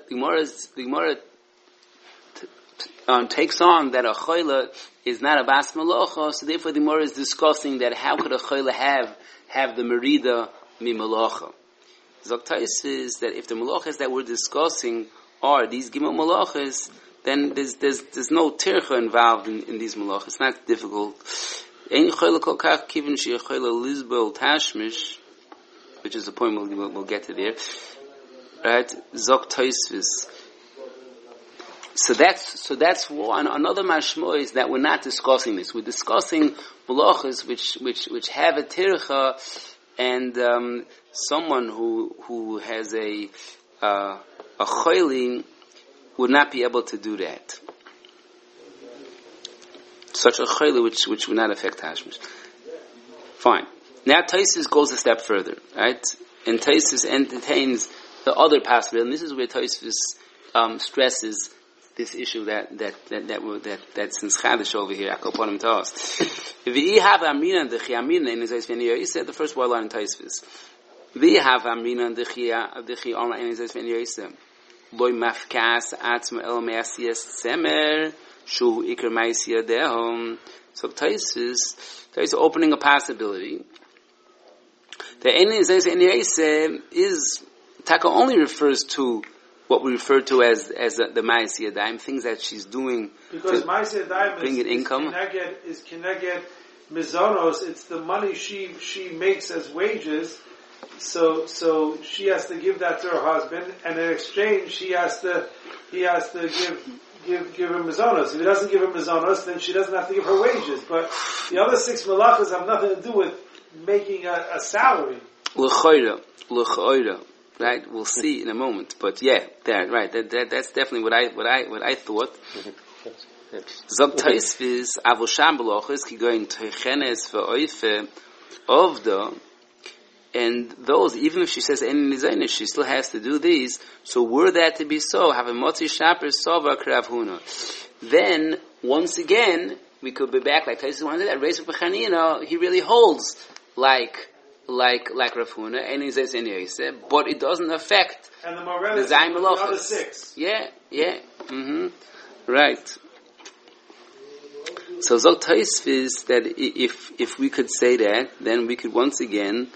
takes on that a choyle is not a bas melacha, so therefore the Gemara is discussing that how could a choyle have the merida mi melacha. Tosfos is that if the malachas that we're discussing are these gimel malachas, then there's no tircha involved in these malachas. It's not difficult. Ein choyle kol kach kivin she choyle lizbel tashmish, which is the point we'll get to there. Right? Zok Tosfos. So that's one. Another mashmo is that we're not discussing this. We're discussing malachas which have a tircha, and someone who has a choyle would not be able to do that. Such a choyle which would not affect Hashmish. Fine. Now Tosfos goes a step further, right? And Tosfos entertains the other possibility. And this is where Tosfos stresses this issue that's in Chadash over here. Akoponim to us. V'i have amina dechi amina in Zayis V'niyah. He said the first word line in Tosfos. V'i have amina dechi Alma in Zayis V'niyah. Loy mafkas atzma el me'asiyas semer shu ikar ma'asiyah dehom. So Tosfos opening a possibility. The Ein Zayis V'niyah is Taka only refers to what we refer to as the Ma'aseh Yadayim, things that she's doing because to Ma'aseh Yadayim bring in income. is Keneged Mizonos. It's the money she makes as wages. So she has to give that to her husband, and in exchange he has to give him mizonos. If he doesn't give him mizonos, then she doesn't have to give her wages. But the other 6 malachas have nothing to do with making a salary. L'choira, right? We'll see in a moment. But yeah, that's definitely what I thought. Zog Tosfos avosham belachos ki goin techenes ve'oife ovda. And those, even if she says any nizaynish, she still has to do these. So were that to be so, have a motzi shaper sova krav huna. Then, once again, we could be back like Tosfos wanted that. Reis B'chanina, he really holds like Rav Huna, and he says any Yosef, but it doesn't affect and the Zayin the other 6. Yeah, right. So Zog Tosfos that if we could say that, then we could once again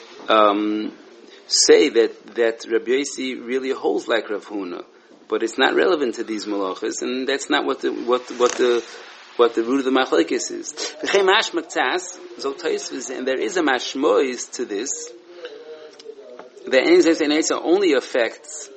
say that Rabbi Yossi really holds like Rav Huna, but it's not relevant to these malachas, and that's not what the root of the machlokes is. V'chei mashmak tzas Zog Tosfos, and there is a mashmois to this. The Ein only affects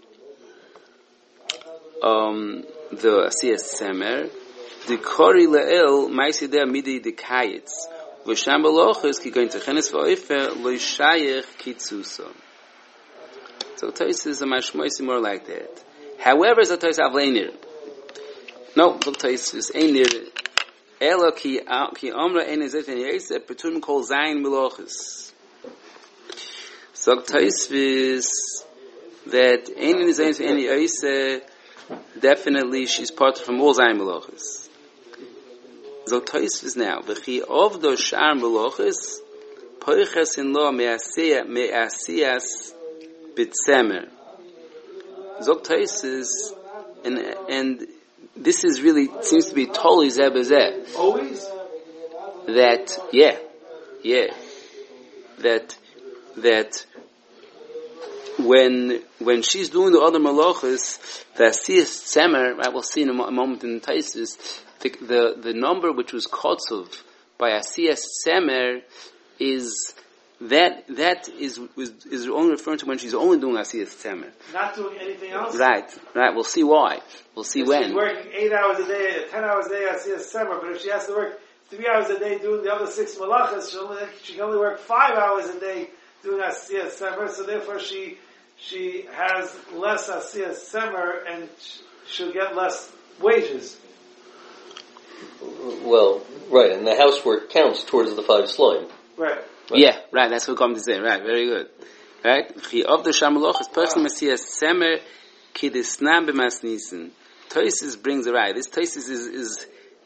the Asiyas Semer. The Kori Le'el Ma'asideh Midi Dekayitz V'sham Belochus Ki Goin Techenes V'oifer Lo Yishayich Kitzuso. So Tosfos is a mashmoisi more like that. However, Tosfos Avleinir. No, Tosfos Einir Elo Ki Omra Ein Ezet En Yosef Petunim Kol Zayin Melochus. So Tosfos that Ein Ezet En Yosef definitely she's part from all Zayin Melochus. So Tosfos now, v'chi ovdo shar melochis, poiches in lo me'asiyas b'tzemer. Zog Tosfos, and this is really seems to be totally zeh b'zeh. Always. That when she's doing the other melochis, the asiyas tzemer, I will see in a moment in Tosfos. The number which was kotzuv by Asiyas Semer is only referring to when she's only doing Asiyas Semer. Not doing anything else? Right. We'll see why. We'll see when. She's working 8 hours a day, 10 hours a day Asiyas Semer, but if she has to work 3 hours a day doing the other 6 malachas, she can only work 5 hours a day doing Asiyas Semer, so therefore she has less Asiyas Semer and she'll get less wages. Well, right, and the housework counts towards the 5 slime. Right. Yeah, right, that's what we're coming to say. Right, very good. Right? Of the Shamaloch is person Messias Semer Kidisnam b'masnisen. Tosfos brings a right. This Tosfos is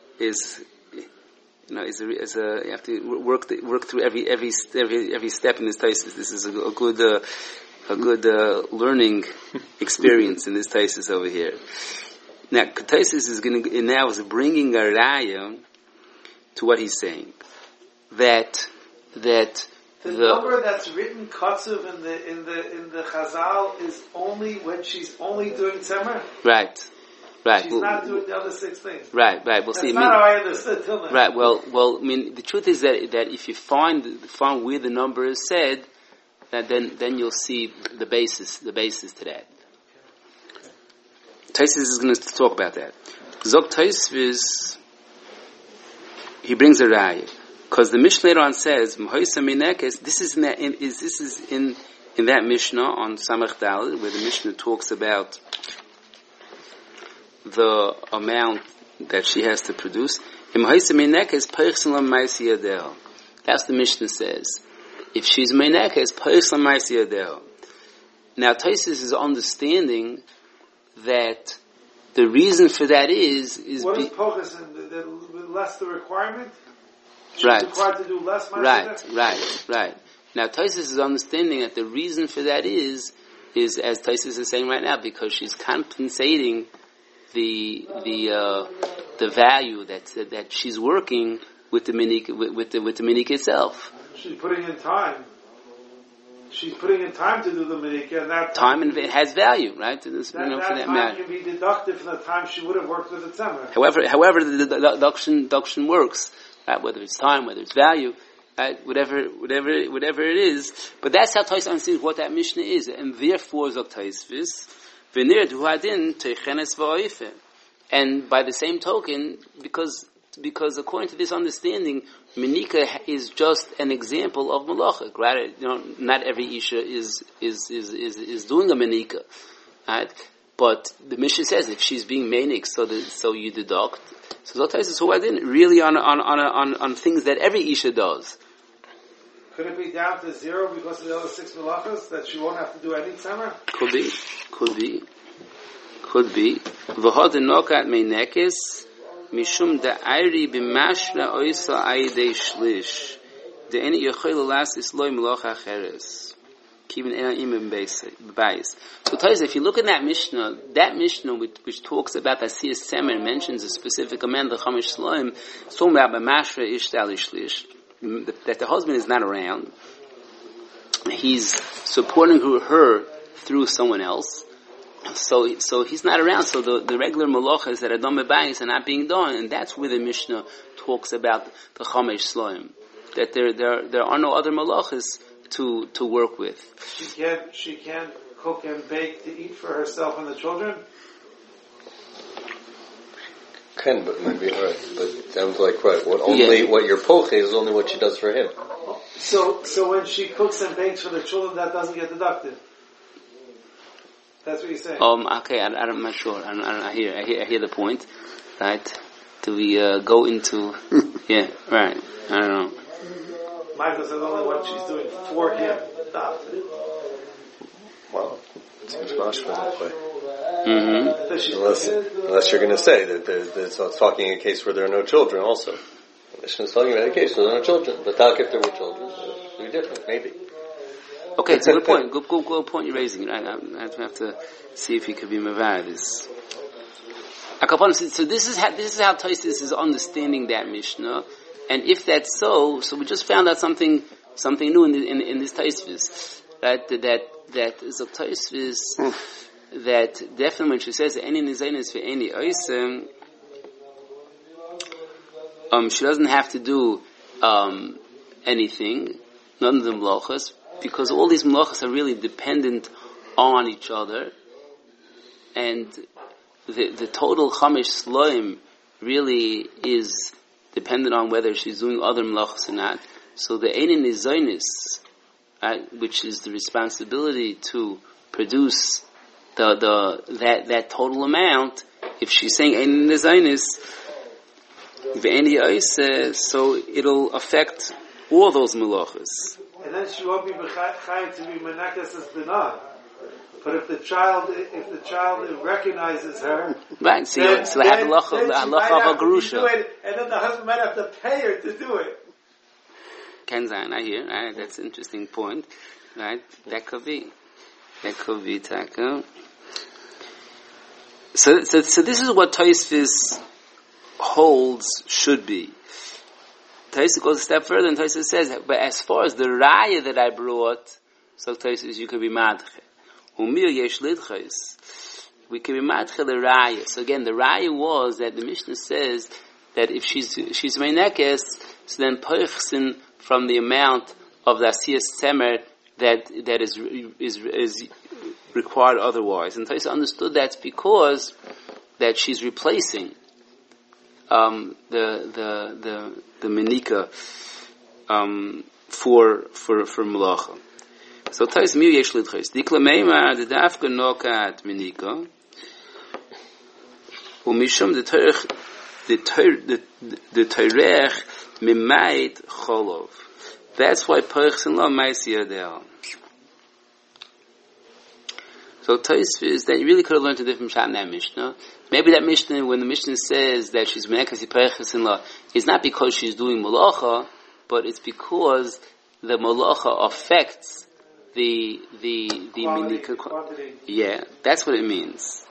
you have to work through every step in this Tosfos. This is a good learning experience in this Tosfos over here. Now, Tosfos is bringing a raya to what he's saying. That the number that's written Kotzuv in the Chazal is only when she's only doing Tzemer? Right. She's not doing the other 6 things. Right. We'll that's see. That's not how I understood till now. Right. Well, I mean, the truth is that if you find where the number is said, that then you'll see the basis to that. Tosfos is going to talk about that. Zog Tosfos, he brings a raya because the Mishnah later on says, this is in that Mishnah on Samach Daled where the Mishnah talks about the amount that she has to produce. That's the Mishnah says. If she's meineka, it's Peirsel Ma'aseh Yadeh. Now Tosfos is understanding that the reason for that is what is Pochus and the less the requirement? She's right. required to do less Ma'aseh Yadeh? Right. Now Tosfos is understanding that the reason for that is as Tosfos is saying right now, because she's compensating the value that she's working with the minik itself. She's putting in time. she's putting in time to do the Menika, and that time and it has value, right? For that time matter. can be deducted from the time she would have worked with the Tzemer. However the deduction works, right? Whether it's time, whether it's value, right? Whatever it is. But that's how Tosfos understands what that Mishnah is, and therefore Zok Tosfos, v'nir duhadin teichenes v'oife. And by the same token, because according to this understanding, Menika is just an example of Malacha. Right? Not every Isha is doing a Menika, right? But the Mishnah says if she's being Menik, so you deduct. So Zok Tosfos Huadin really on things that every Isha does. Could it be down to 0 because of the other 6 Malachas that she won't have to do any Tzemer? Could be. V'hodin nokat meinekes mishum da'ayri b'mashna oisa ayidei shlish de'eni yochel las isloi meloch acheres kivin ena imim b'bayis. So if you look at that Mishnah which talks about the Asiyas Tzemer and mentions a specific amount, the Chamish Shloim, it's talking about b'mashna ishtal shlish, that the husband is not around. He's supporting her through someone else. So he's not around. So the regular malachas that are done by bayis are not being done, and that's where the Mishnah talks about the Chamesh Shloim. That there are no other malachas to work with. She can't cook and bake to eat for herself and the children. Can, but maybe right. But it sounds like right. What your poche is only what she does for him. So when she cooks and bakes for the children, that doesn't get deducted. That's what you're saying. Okay, I'm not sure. I hear the point, right? Do we go into? Yeah, right. I don't know. Michael says only what she's doing for him. Well, it seems mashma that way. Mm-hmm. Unless you're going to say that it's talking in a case where there are no children. Also, the Mishnah is talking about a case where there are no children. But talk if there were children, it would be different, maybe. Okay, it's a good point. Good point you're raising. Right? I have to see if he could be mavad. So this is how Tosfos is understanding that Mishnah, and if that's so we just found out something new in this Tosfos, right? That is a Tosfos that definitely when she says any nizaynis for any oisem, she doesn't have to do anything, none of the malachas, because all these malachas are really dependent on each other, and the total Chamesh Shloim really is dependent on whether she's doing other malachas or not. So the Einin Nizonis, which is the responsibility to produce that total amount, if she's saying Einin Nizonis, so it'll affect all those malachas. And then she won't be b'chayim to be menakas as binah. But if the child recognizes her, right? So they have the halacha of a grusha, and then the husband might have to pay her to do it. Kenzain, I hear. Right? That's an interesting point. Right? That could be taka. So this is what Tosfos holds should be. Tosfos goes a step further, and Tosfos says, but as far as the raya that I brought, so Tosfos, you could be madche. We can be madche the raya. So again, the raya was that the Mishnah says that if she's meinekes, so then poichsin from the amount of the asiyas tzemer that is required otherwise. And Tosfos understood that's because that she's replacing the menika for malacha. So Tosfos mi yesh lidchos diklameima the dafka nokat menika umishum the teirech mimayit cholov. That's why poichsin lo ma'aseh yadel. So Tosfos is that you really could have learned a different shot in that Mishnah. Maybe that Mishnah, when the Mishnah says that she's menekas yipoichsin lo, is not because she's doing malacha, but it's because the malacha affects the menika. Yeah, that's what it means.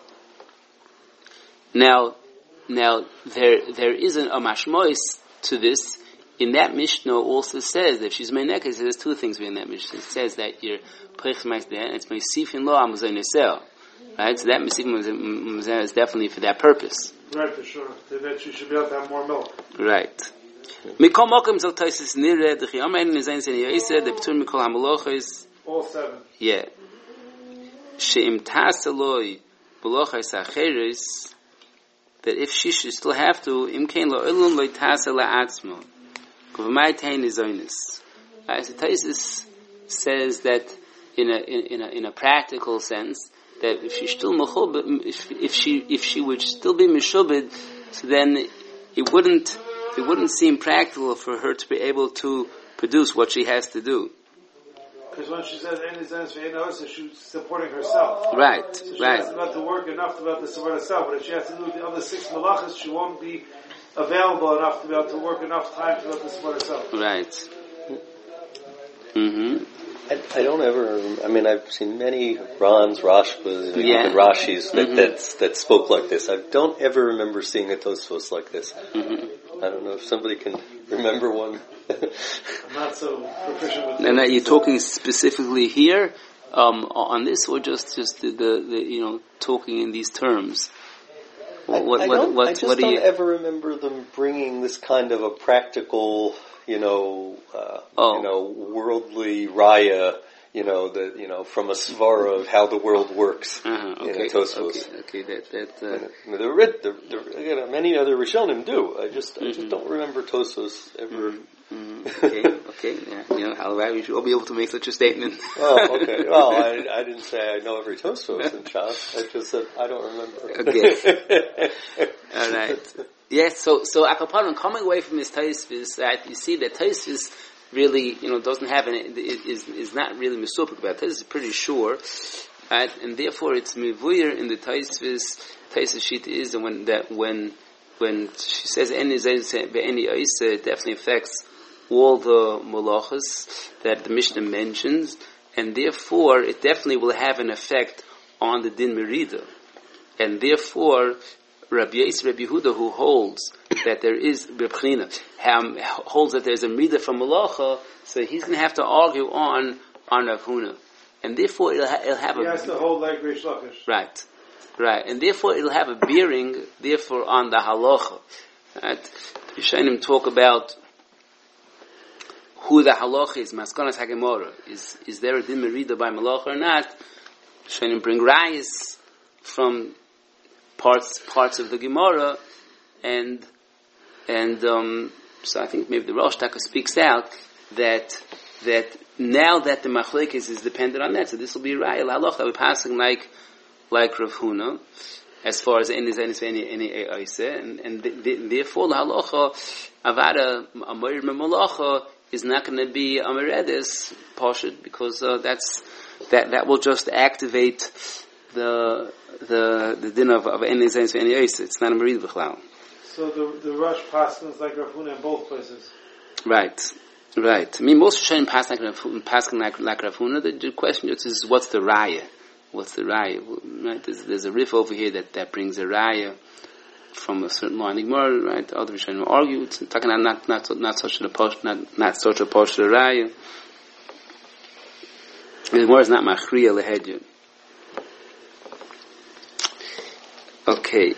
Now there isn't a mashmois to this in that Mishnah also says that if she's meinekes, it says two things in that Mishnah. It says that you're poich ma'aseh and it's meisifin lo amazon yisel. Right? So that meisifin is definitely for that purpose. Right, for sure. That you should be able to have more milk. Right. Mikol mokum zal taisis nire the chiyamein nizayin sen yaisa the ptur mikol hamalochis. All 7. Yeah. She'im tasaloi b'lochis acheres, that if she should still have to, im kein lo elun lo tasel la'atzmo. Kuvamai tein nizonis. So Taisis says that in a practical sense, that if she's still mechubed, if she would still be meshubed, so then it wouldn't seem practical for her to be able to produce what she has to do. Because when she says "Ein nizanis ve'ein osa," she's supporting herself. Right, so she right. has about to work enough to be able to support herself. But if she has to do the other 6 malachas, she won't be available enough to be able to work enough time to be able to support herself. Right. Mm-hmm. I don't ever. I mean, I've seen many Rans, Rashbas, and Rashis that spoke like this. I don't ever remember seeing a Tosfos like this. I don't know if somebody can remember one. I'm not so proficient with. And are you talking specifically here on this, or just the talking in these terms? I don't ever remember them bringing this kind of a practical, worldly raya, from a svara of how the world works. Okay. Tosfos. Okay. Again, many other Rishonim do. I just don't remember Tosfos ever. Okay. Yeah. However, we should all be able to make such a statement. Oh, okay. Well, I didn't say I know every Tosfos in Shas. I just said I don't remember. Okay. All right. Yes. So Akaparan, coming away from his Taisvis, you see that Taisvis really, doesn't have is not really misupik about. Taisvis is pretty sure, right? And therefore, it's mivuyer in the Taisvis sheet is when she says any Isa, it definitely affects all the malachas that the Mishnah mentions, and therefore it definitely will have an effect on the din merida. And therefore, Rabbi Yehuda, who holds that there is b'bchina, holds that there's a merida from malacha, so he's going to have to argue on Rav Huna, and therefore it'll have he has to hold like Reish Lakish. Right, and therefore it'll have a bearing, therefore, on the halacha. Right? Rishonim talk about who the halacha is, maskanas hagemora. Is there a din merida by malacha or not? Rishonim bring rayas from parts of the Gemara, and so I think maybe the Rosh Taka speaks out that now that the machlekes is dependent on that, so this will be raya halacha that we're passing like Rav Huna, as far as any Eisa, and therefore the halacha avada amoir memalacha is not going to be amaredis pashut, because that will just activate the din of any Eisa. It's not a marid b'chlal. So the Rosh passes like Rav Huna in both places. Right. I mean, most Rishonim pass like Rav Huna. The question is, what's the raya? Right? There's a riff over here that brings a raya from a certain line of Gemara, right? Other Rishonim argue it's talking not such a posh raya. The Gemara is not machriya lehedya. Okay.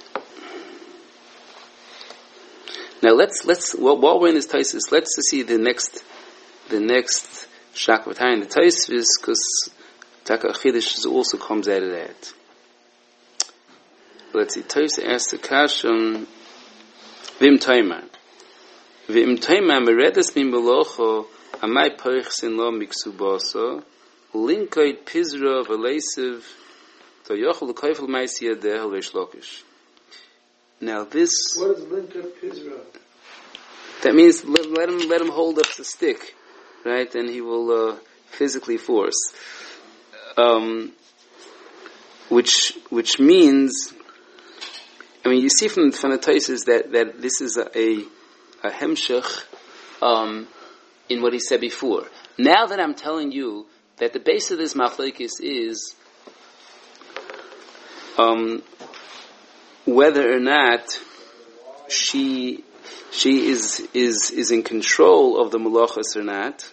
Now let's while we're in this Taisus, let's see the next Shakvatay in the Taisus, because Taka Chidish also comes out of that. Let's see. Taisus asks the Kasham Vim Taimar Meredes Min Belocho Amai Poich Sin Lo Miksubasa Linkoid Pizra Velesiv Toyochel Koifel Maisia Dehel Reish Lakish. Now this. What is Linkoid Pizra? That means let him hold up the stick, right? And he will physically force. Which means, I mean, you see from the Taisus that this is a hemshech in what he said before. Now that I'm telling you that the base of this machlekes is whether or not she she is in control of the malachas or not.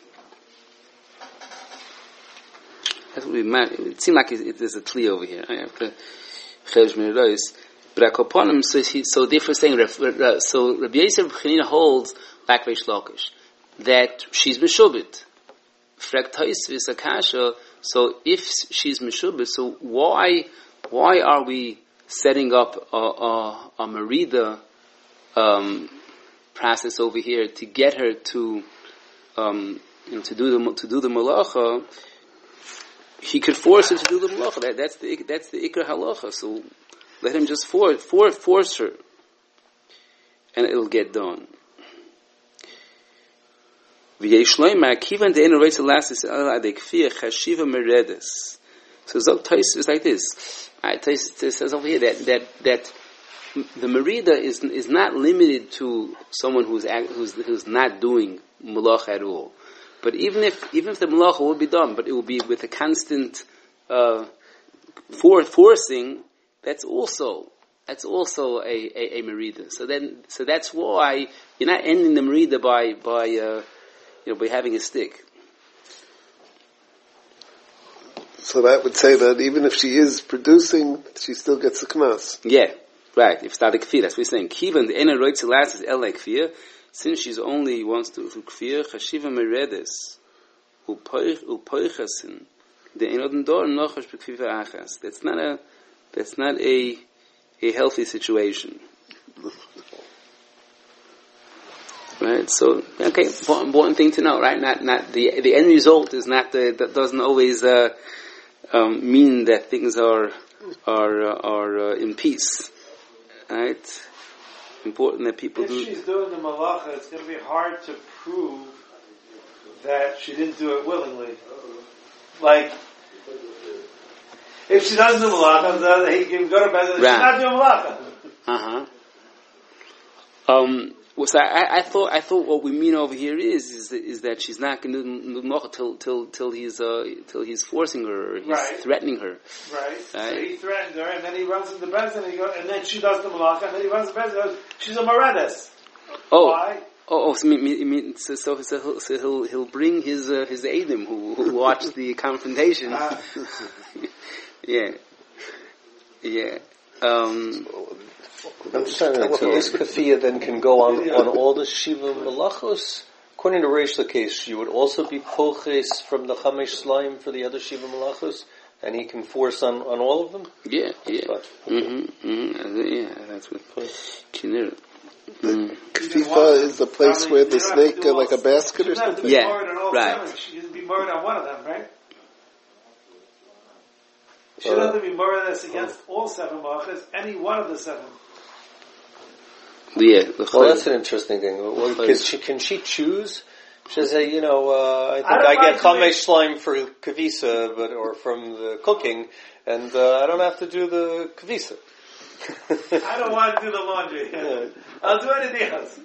That's what we meant. It seemed like there's a tli over here. I have to chesh miradois. But akoponim, so therefore saying, so Rabbi Yosef Chanina holds like Reish Lakish that she's meshubit. Fragt Tosfos Akasha. So if she's meshubit, so why are we setting up a merida process over here to get her to to do the malacha? He could force her to do the malacha. That's the ikar halacha. So let him just force her, and it'll get done. So Zog Tais is like this. Tais says over here that the merida is not limited to someone who's not doing malacha at all. But even if the malacha will be done, but it will be with a constant forcing, that's also a merida. So that's why you're not ending the merida by having a stick. So that would say that even if she is producing, she still gets the knas. Yeah, right. If it's not a kfir, that's what we're saying. Kivan the ena roitz elas is el kfir. Since she's only wants to kfir, chashiva meredes upoichasin the enoden dor nochash bekfiva achas. That's not a healthy situation. Right, so okay, important thing to know, right? Not the end result is not that doesn't always mean that things are in peace, right? Important that people do. If she's doing the malacha, it's going to be hard to prove that she didn't do it willingly. Like, if she doesn't do malacha, he can go to bed and she's not doing malacha. So I thought what we mean over here is that she's not going to do malacha till he's forcing her, or he's threatening her. Right. So he threatened her, and then he runs into the bezin, and then she does the malacha, and then he runs to the bezin and goes, she's a meredes. Why? So he'll bring his Eidim who watch the confrontation. Yeah. I'm just trying to know, this kafiyah then can go on all the shiva malachos? According to Reish Lakish, you would also be poches from the chamesh slime for the other shiva malachos, and he can force on all of them? Yeah. Yeah, that's what Kinir. Kafifa is the place where the snake, like a basket or something? Yeah, right. She can be married on one of them, right? She doesn't have to be married against all seven malachas, any one of the seven. Yeah. Well, that's an interesting thing. Can she choose? She say, I think I get chamesh slime for kavisa, or from the cooking, and I don't have to do the kavisa. I don't want to do the laundry. I'll do anything else.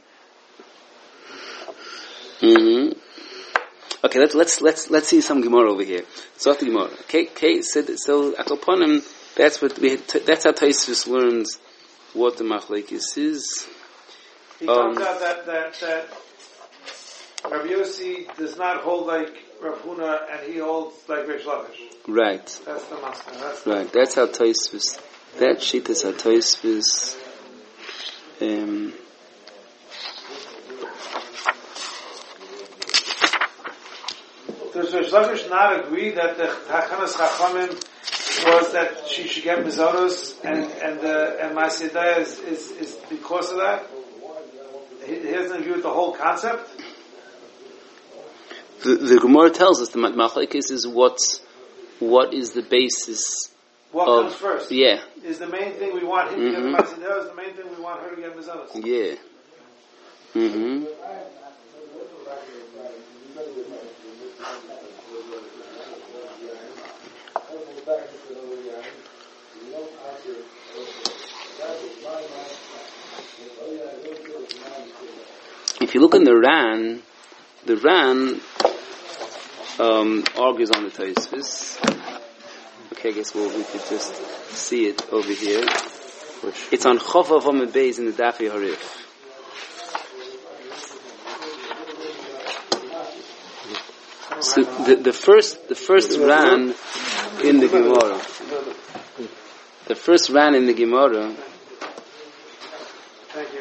Mm-hmm. Okay, let's see some Gemara over here. So the Gemara. Okay. So Akoponim. That's how Tosfos learns what the machlekes is. He talks out that Rabbi Yossi does not hold like Rav Huna, and he holds like Reish Lakish. Right. That's the maskana. Right. That's how Tosfos. That sheet is how Tosfos. Does Reish Lakish not agree that the Tachanas Chachamim was that she should get mizonos and Ma'aseh is because of that? He doesn't agree with the whole concept? The Gemara tells us the machlekes is what is the basis. What comes first? Yeah. Is the main thing we want him to get Ma'aseh is the main thing we want her to get mizonos? Yeah. Mm-hmm. If you look in the Ran argues on the Tosfos. Okay, I guess we could just see it over here. It's on Chof Amud Beis in the Daf Harif. So the first ran in the Gemara. The first ran in the Gemara. Thank you.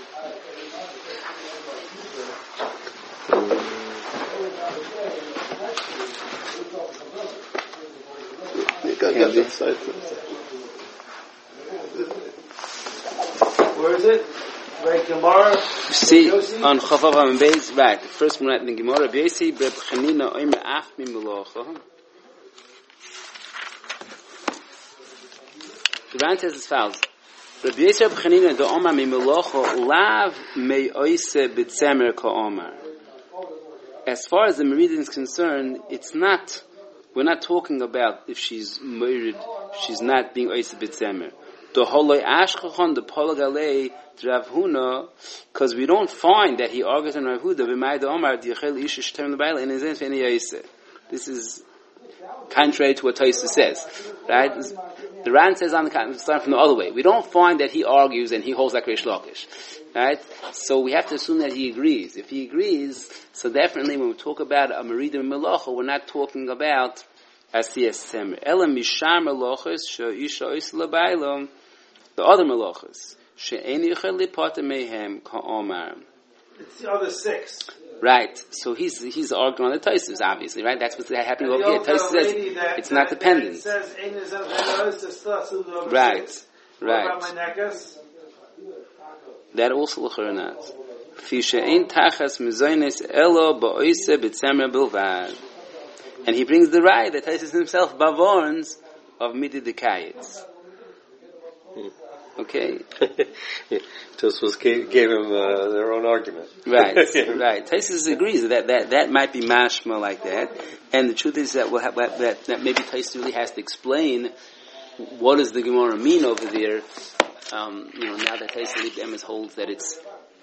Where is it? Right, Gemara. See on Chavav Beis, right? The first one right in the Gemara. B'yesi Reb Chanina oimer ach mi melocha. The Ran says as follows: Rabbi Yosef Reb Chanina do Omar mi melocha lav mei oise b'tzemer ka Omar. As far as the Meridian is concerned, it's not. We're not talking about if she's married, she's not being oise b'tzemer. The holoi ashkachon the polagalei Rav Huna, because we don't find that he argues on Rav Huda b'may the Omar diachel isha shtem lebayla in his infini yoseh. This is contrary to what Tosfos says, right? The Ran says on the starting from the other way. We don't find that he argues and he holds like Reish Lakish, right? So we have to assume that he agrees. If he agrees, so definitely when we talk about a Merida Melacha, we're not talking about Asiyas Temer. Ela Mishar Melachos She'isha Ois Lebayla, the other Melachos. She'eni Yechel Lipata Mehem Ka'omar. It's the other six. Right. So he's arguing on the Tosfos, obviously, right? That's what's happening over here. Tosfos says it's not dependent. It says right. What about my necklace? That also l'chora not. Fi she'ein tachas mezoines elo ba'oise b'tzemer bilvad. And he brings the right that Tosfos himself bavorns of midi dekayitz. Okay. Tosfos gave him their own argument. Right. Tosfos agrees that might be mashma like that, and the truth is that we'll have, that maybe Tosfos really has to explain what does the Gemara mean over there. Now that Tosfos Emes holds that it's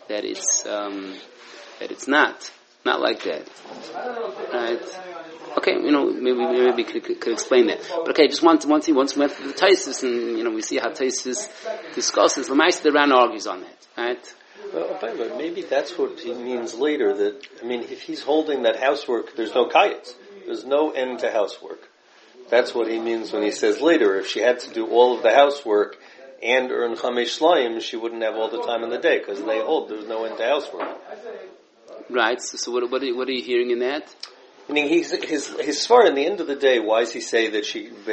not like that. Right. Okay, maybe we could explain that. But okay, just once we went through the Tosfos, and we see how Tosfos discusses. The Meister Ran argues on that, right? Well, but maybe that's what he means later. If he's holding that housework, there's no kayetz. There's no end to housework. That's what he means when he says later. If she had to do all of the housework and earn chamesh shlayim, she wouldn't have all the time in the day because they hold there's no end to housework. Right. So what are you hearing in that? Meaning his svara in the end of the day, why does he say that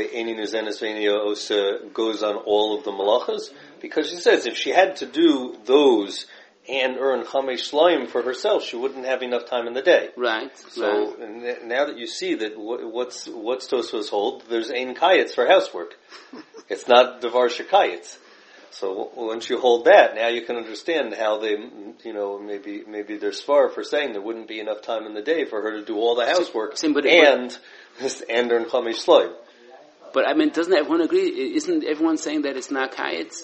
goes on all of the malachas? Because he says if she had to do those and earn chamesh shlayim for herself, she wouldn't have enough time in the day. Right. So now that you see that what's Tosfos hold, there's ein kayetz for housework. It's not devar shekayetz. So once you hold that, now you can understand how they, maybe they're svar for saying there wouldn't be enough time in the day for her to do all the housework and earn chamesh shlayim. But doesn't everyone agree? Isn't everyone saying that it's not kayetz?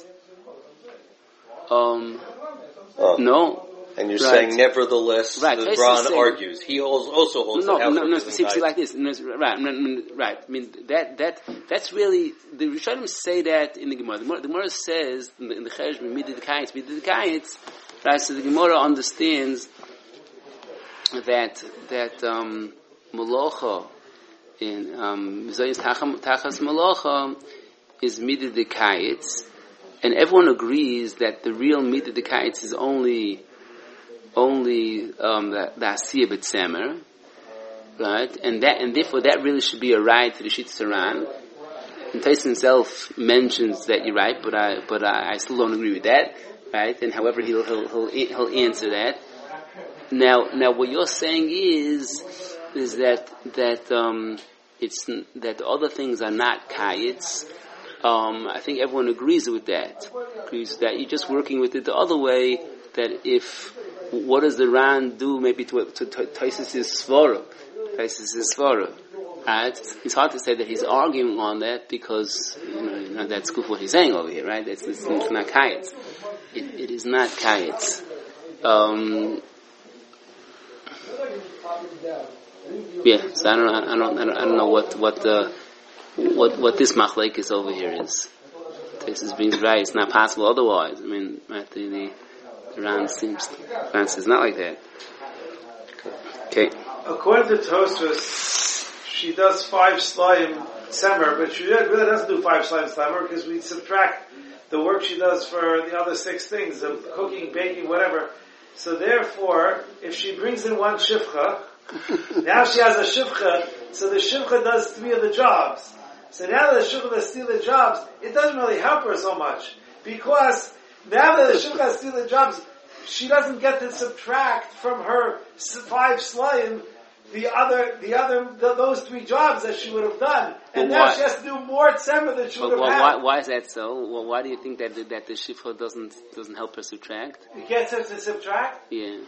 No. And you're saying nevertheless, the Ran argues. He also holds the housework. No, see like this. Right. That's really, the Rishonim say that in the Gemara. The Gemara says, in the Cheresh, midid the kayetz, right, so the Gemara understands that Malocha, in, Zoyis Tachas Malocha, is midid the kayetz, and everyone agrees that the real midid the kayetz is only the Asiyah B'Tzemer, right? And therefore that really should be a right to the Shittas Ran. And Tosfos himself mentions that you're right, but I still don't agree with that, right? And however he'll answer that. Now what you're saying is that it's that other things are not kayetz. I think everyone agrees with that. Agrees that you're just working with it the other way. That what does the Ran do maybe to Tosfos' svara? Right? It's hard to say that he's arguing on that because that's good what he's saying over here, right? It's not kayetz. It is not kayetz. So I don't know what this machlek is over here is. Tosfos brings right. It's not possible otherwise. Right, the Ran says not like that. Okay. according to Tosfos, she does 5 slayim semer, but she really doesn't do 5 slayim semer because we subtract the work she does for the other 6 things of cooking, baking, whatever. So therefore, if she brings in 1 shivcha, now she has a shivcha, so the shivcha does 3 of the jobs. So now that the shivcha does 3 of the jobs, it doesn't really help her so much. Because now that the shivcha has 3 of the jobs, she doesn't get to subtract from her 5 slayim those 3 jobs that she would have done. And now she has to do more tzemer than she would have had. Why is that so? Well, why do you think that the shifra doesn't help her subtract? It gets her to subtract? Yeah.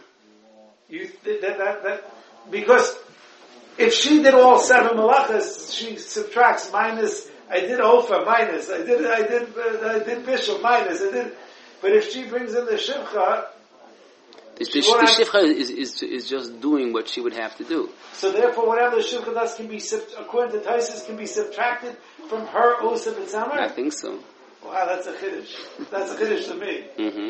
Because if she did all 7 malachas, she subtracts minus, I did Ofa, minus, I did Bishop, minus, but if she brings in the shivcha, the shivcha is just doing what she would have to do. So therefore, whatever the shivcha does can be, according to Taisus, can be subtracted from her osa b'tzamer? I think so. Wow, that's a chiddush. That's a chiddush to me.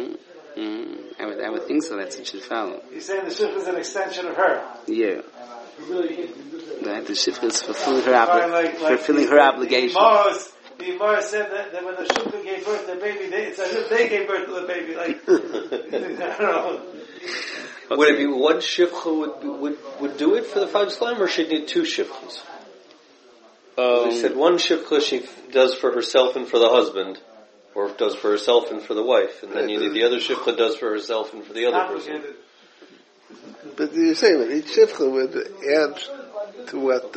I would think so. That's what should follow. You're saying the shivcha is an extension of her? Yeah. That the shivcha is fulfilling her obligation. The Gemara said that when the shivcha gave birth to the baby, it's as if they gave birth to the baby. Like, I don't know. Okay. Would it be 1 shivcha would do it for the 5 slime, or she'd need 2 shivchas? They said 1 shivcha she does for herself and for the husband, or does for herself and for the wife, and then you need the other shivcha does for herself and for the other person. But you're saying that each shivcha would add to what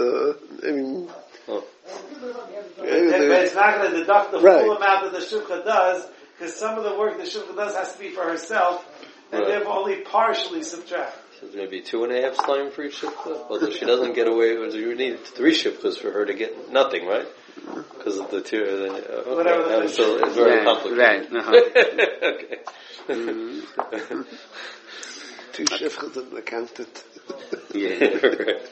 But it's not going to deduct the full amount that the shivcha does, because some of the work the shivcha does has to be for herself, and therefore only partially subtract. So it's going to be 2.5 slime for each shivcha? Although she doesn't get away with, you need 3 shivchas for her to get nothing, right? Because of the 2. Whatever. So it's very complicated. Right. Okay. 2 shivchas and an accountant. Yeah. Right.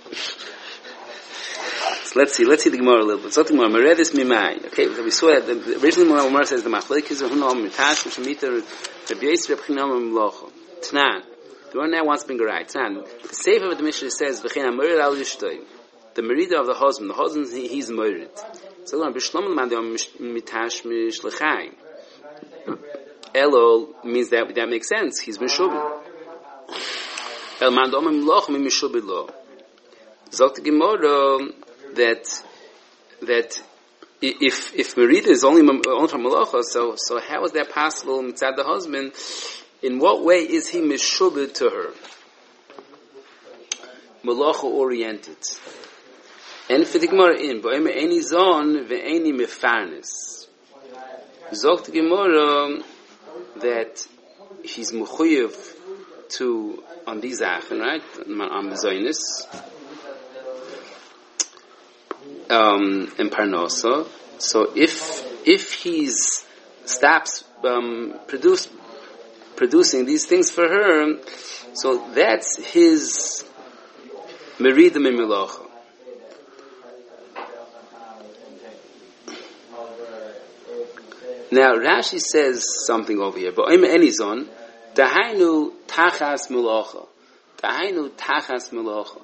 So let's see the Gemara a little bit. So the Gemara, Meredis Mimai. Okay, so we saw that the original Gemara says the Machlekes of Hunam Mitash Shemita Rabbi Yisrael B'chinam Mlocha. Tnan. The one now wants to bring a right. Tnan. The Sefer of the Mishnah says V'chein Amorid Al Yishtoi. The merida of the husband. The husband he's morid. So the B'shlom Man Mitash Mishlechai. Elul means that makes sense. He's Mishubid. El Man Dom Mlocha Mishubid Lo. Zok the Gemara that if Merida is only from Malacha, so how is that possible mitzad the husband? In what way is he mishubed to her? Malacha oriented. And for the Gemara in Bo'ema Eini Zon ve'Eini Mefarnes. Zok the Gemara that he's mechuyev to on these achen, right? On Zoinus. And Parnosa. So if he's stops producing these things for her, so that's his merida mimilocha. Now Rashi says something over here. But im enizon dahainu tachas milocha. Dahainu tachas milocha.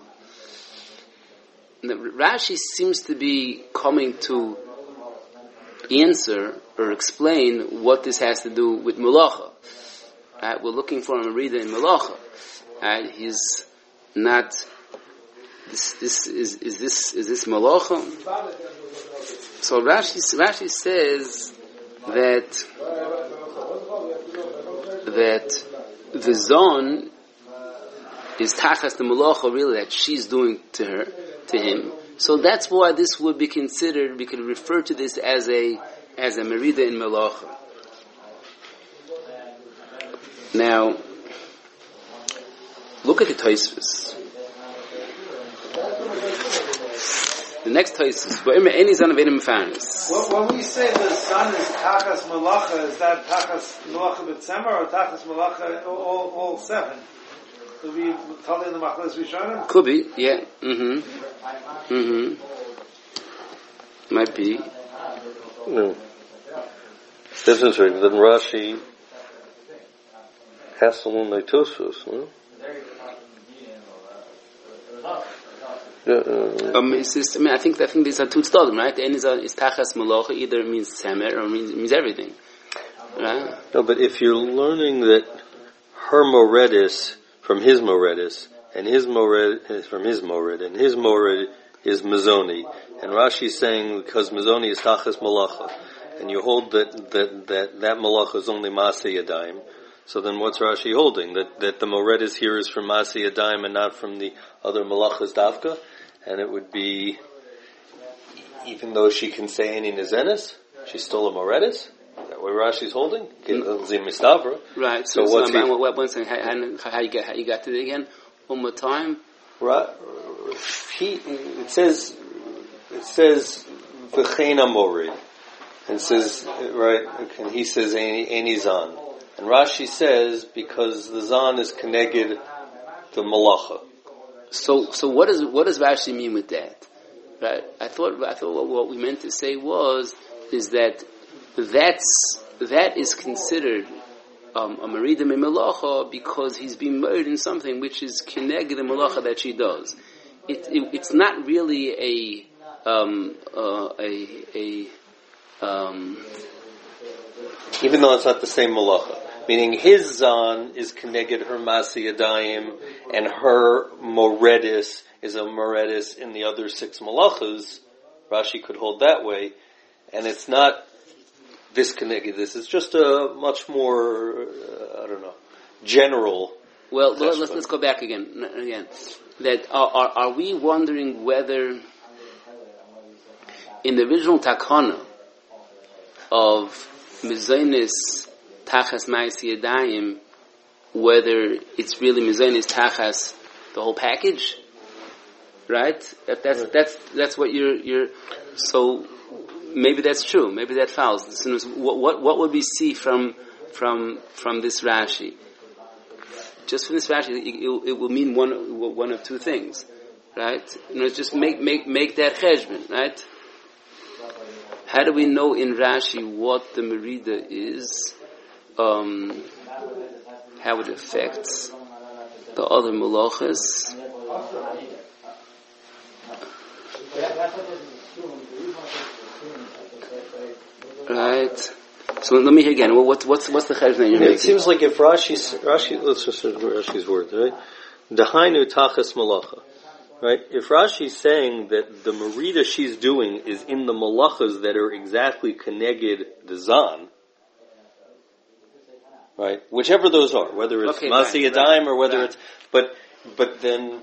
Rashi seems to be coming to answer or explain what this has to do with Malacha. We're looking for a Merida in Malacha. He's not. Is this Malacha? So Rashi says that the zon is tachas the Malacha really that she's doing to him. So that's why this would be considered, we could refer to this as a merida in Malacha. Now, look at the Tosfos. The next Tosfos, any son of Edom Fanis. When we say the son is Tachas Malacha, is that Tachas Malacha B'Tzemer or Tachas Malacha all 7? Could be telling the Machlas Rishonim? Could be, yeah. Might be. No. This is right. Then Rashi has someone like Tosfos, no? It's just, I mean, I think these are two tzadim, right? Ein is tachas malacha, either means semer or means everything, right? No, but if you're learning that her moredis from his moredis, and his mored is from his mored, and his mored is mezoni, and Rashi's saying because mezoni is tachas malacha, and you hold that malacha is only Maaseh Yadayim, so then what's Rashi holding? That the moredis here is from Maaseh Yadayim and not from the other malachas davka? And it would be, even though she can say any nezenes, she's still a moredis? Is that what Rashi's holding? Right. So what's one second, how you got to it again? One more time. Right. It says v'chein amorid, and says right, and he says any zan, and Rashi says because the zan is connected to malacha. So what does Rashi mean with that? Right? I thought what we meant to say is that is considered a merida memelacha because he's being married in something which is kineged the melacha that she does. It's not really even though it's not the same malacha. Meaning his zan is connected her Maaseh Yadayim, and her moredis is a moredis in the other 6 malachas. Rashi could hold that way, and it's not this connected. This is just a much more, general. Well, let's go back again. That are we wondering whether in the original takana of Mizonis Tachas Maaseh Yadayim, whether it's really Mizonis Tachas the whole package, right? That's what you're. So maybe that's true. Maybe that fouls. What would we see from this Rashi? Just from this Rashi, it will mean one of two things, right? Just make that cheshbon, right? How do we know in Rashi what the merida is? How it affects the other malachas? Right. So let me hear again. What's the cheshbon you're making? It seems like if Rashi, let's just read Rashi's words, right? Dahainu tachas malacha. Right? If Rashi's saying that the merida she's doing is in the malachas that are exactly keneged the zan, right? Whichever those are, whether it's Maaseh Yadayim or whether it's, but then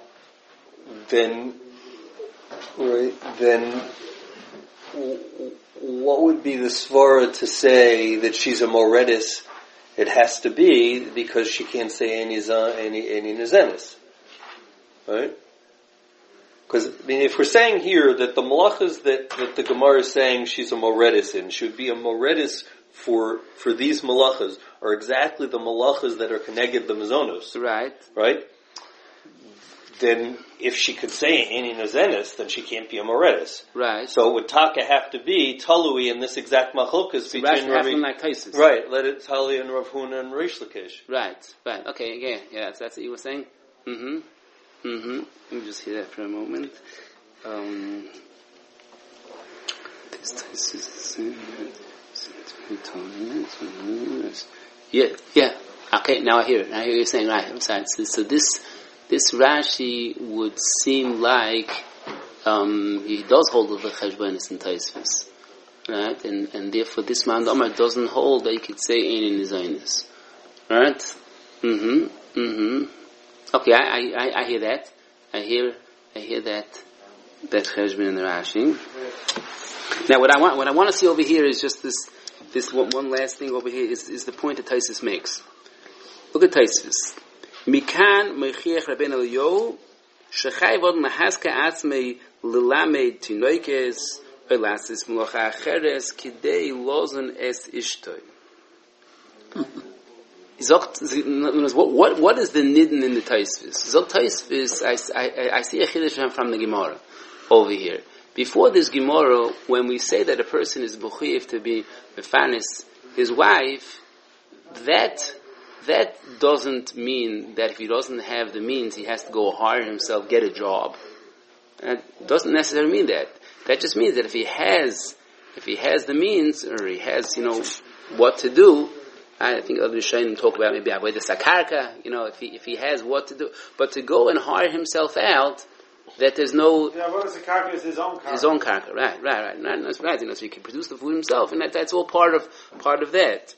what would be the svara to say that she's a moredis? It has to be because she can't say any nezenes, right? Because if we're saying here that the malachas that the Gemara is saying she's a moredis in should be a moredis for these malachas are exactly the malachas that are connected the mazonos, right? Then if she could say any nezenes, then she can't be a moredis. Right. So would Taka have to be talui in this exact machlokes between Rashi like Taisus. Right. Let it tali and Rav Huna and Reish Lakish. Right. Okay. Yeah. That's what you were saying. Let me just hear that for a moment. This Yeah. Okay. Now I hear it. Now I hear you saying right. I'm sorry. So this Rashi would seem like he does hold of the cheshbonis and taisvis, right? And therefore this man Omar doesn't hold that he could say any nizaynis, right? Okay, I hear that. I hear that cheshbon in the Rashi. Now, what I want to see over here is just this one last thing over here is the point that Taisus makes. Look at Taisus. Mikan mechiach Rabbeinu Eliyahu shechai vod mahaska atzmei lilamed tinoikes elasis melacha acheres kidei lozen es ishtoi. What is the nidden in the Taisvis? Zok Taisvis, I see a chiddush from the Gemara over here. Before this Gemara, when we say that a person is buchiv to be mefanis his wife, that that doesn't mean that if he doesn't have the means, he has to go hire himself, get a job. That doesn't necessarily mean that. That just means that if he has the means, or he has, what to do, I think other Rishonim talk about maybe avodah sakarka, if he has what to do. But to go and hire himself out, that there's no... avodah sakarka is his own karka. His own karka, right. That's right, so he can produce the food himself, and that's all part of that.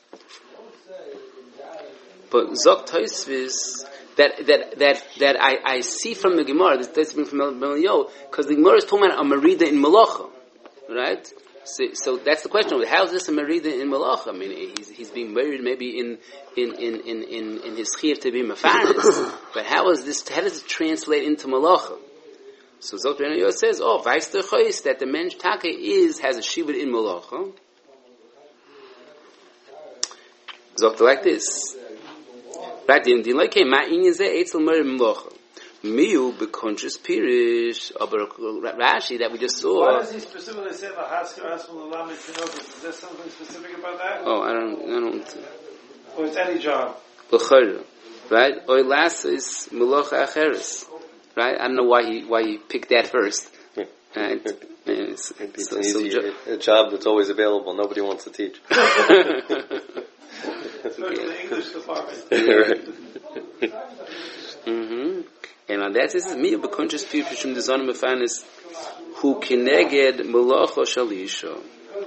But Zok Tosfos, that I see from the Gemara, this from Melio, because the Gemara is talking about a merida in Malacha, right? So that's the question. How is this a merida in Malacha? I mean, he's being married maybe in his chiyuv to be mefarnes, but how does it translate into Malacha? So Zok Melio says, Vais der Chois, that the mensch taka has a shibud in Malacha. Zok like this. Right, the like ma'in ze etzel mer mlocha. Miu beconscious pirish, aber Rashi that we just saw. Why does he specifically say lahasker asmul lamed tinokus? Is there something specific about that? Oh, I don't. Or it's any job. B'chayr, right? Or last is mlocha acheres, right? I don't know why he picked that first. Right? It's a job that's always available. Nobody wants to teach. Especially the English department. And on that, this is me, but conscious people from the Zonim Mefanis who keneged Malacha Shalisha.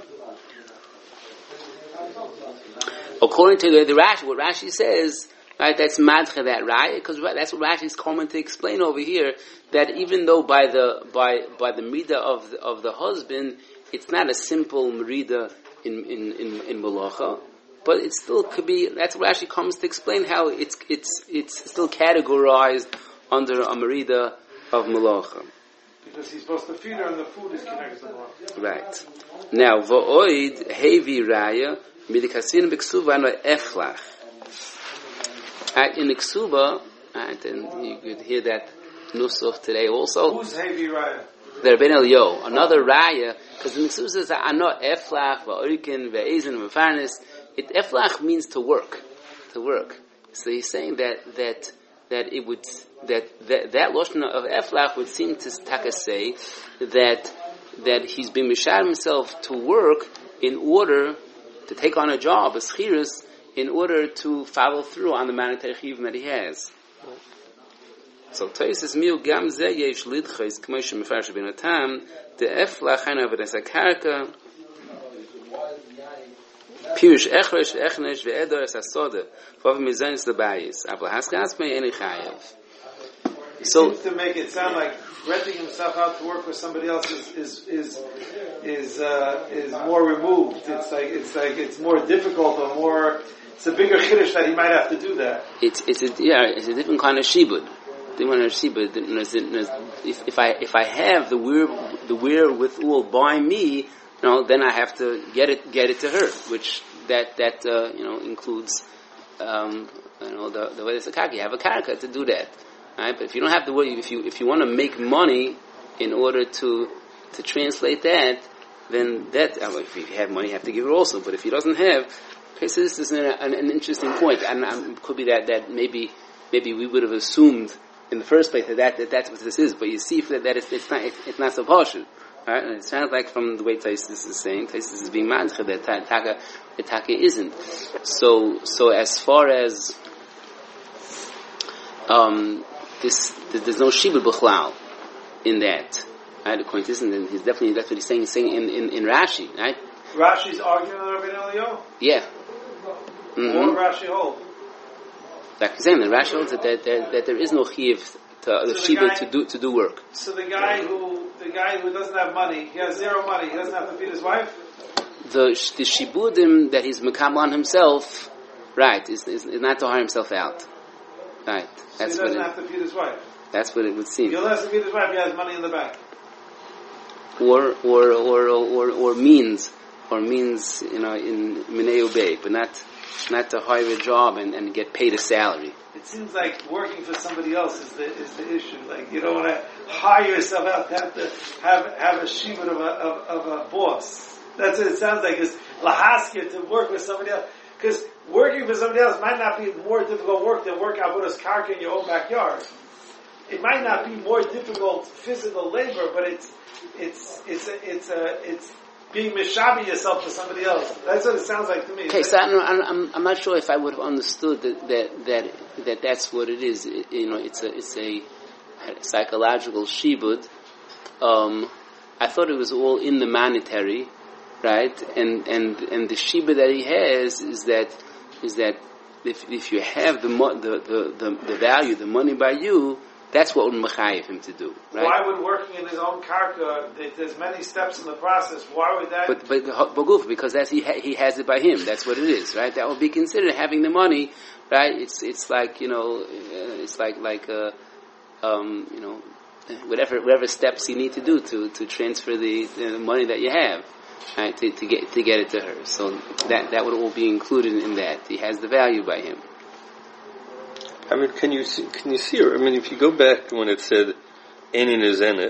According to the Rashi, what Rashi says, right, that's madcha that, right? Because that's what Rashi is coming to explain over here, that even though by the merida of the husband, it's not a simple merida in Malacha, but it still could be. That's what Rashi comes to explain how it's still categorized under a merida of Malacha. Because he's supposed to feed her and the food is connected to Malacha. Right. Now, v'oid hevi raya midikasin b'ksuva no eflach. In the ksuva, and you could hear that nusach today also. Who's hevi raya? The Rabbeinu Eliyahu, another raya, because in the ksuva says ano eflach v'orikin v'eizin v'farnes. Eflach means to work. So he's saying that it would that loshna of eflach would seem to taka say that he's been mishad himself to work in order to take on a job, a schirus, in order to follow through on the monetary chiyuvim that he has. So Tosfos miu gam ze yesh lidchos k'mo shemefarish ben atam the eflach hana v'des akarka. Pirush echresh echnesh ve'edor es hasoda vav mizan is the bayis. Abla haskas me eni chayev. So seems to make it sound like renting himself out to work for somebody else is more removed. It's more difficult or more. It's a bigger chiddush that he might have to do that. It's a different kind of shibud. If I have the wherewithal by me, then I have to get it to her, which that includes the way it's a karka. You have a karka to do that, right? But if you don't have the way, if you want to make money in order to translate that, then that if you have money, you have to give her also. But if he doesn't have, okay, so this is an interesting point, and it could be that maybe we would have assumed in the first place that that's what this is. But you see that it's not so partial. Right? And it sounds like from the way Tosfos is saying, Tosfos is being mancha that taka isn't. So as far as there's no shibud b'chlal in that. Right? According to this, and he's definitely that's what he's saying. He's saying in Rashi, right? Rashi's arguing with Rabbeinu Eliyahu. Yeah. What Rashi hold? Like he's saying, the Rashi holds that there is no chiyuv the shibud to do work. So the guy who doesn't have money, he has zero money, he doesn't have to feed his wife? The shibudim that he's mekabel on himself, right, is not to hire himself out. Right. So he doesn't have to feed his wife. That's what it would seem. He only has to feed his wife, he has money in the bank. Or means in Minei Ubei, but not to hire a job and get paid a salary. It seems like working for somebody else is the issue. Like you don't want to hire yourself out to have a shibud of a boss. That's what it sounds like. Is lahaskir to work with somebody else. Because working for somebody else might not be more difficult work than work avodas karka in your own backyard. It might not be more difficult physical labor, but it's being mishabi yourself to somebody else. That's what it sounds like to me. Okay, so I'm not sure if I would have understood that that's what it is. It's a psychological shibud. I thought it was all in the monetary, right? And the shibud that he has is that if you have the value, the money by you, that's what would mechayiv him to do, right? Why would working in his own karka? There's many steps in the process. Why would that? But because he has it by him. That's what it is, right? That would be considered having the money, right? It's like it's like whatever steps you need to do to transfer the money that you have, right? To get it to her. So that would all be included in that. He has the value by him. I mean, can you see? I mean, if you go back when it said "enin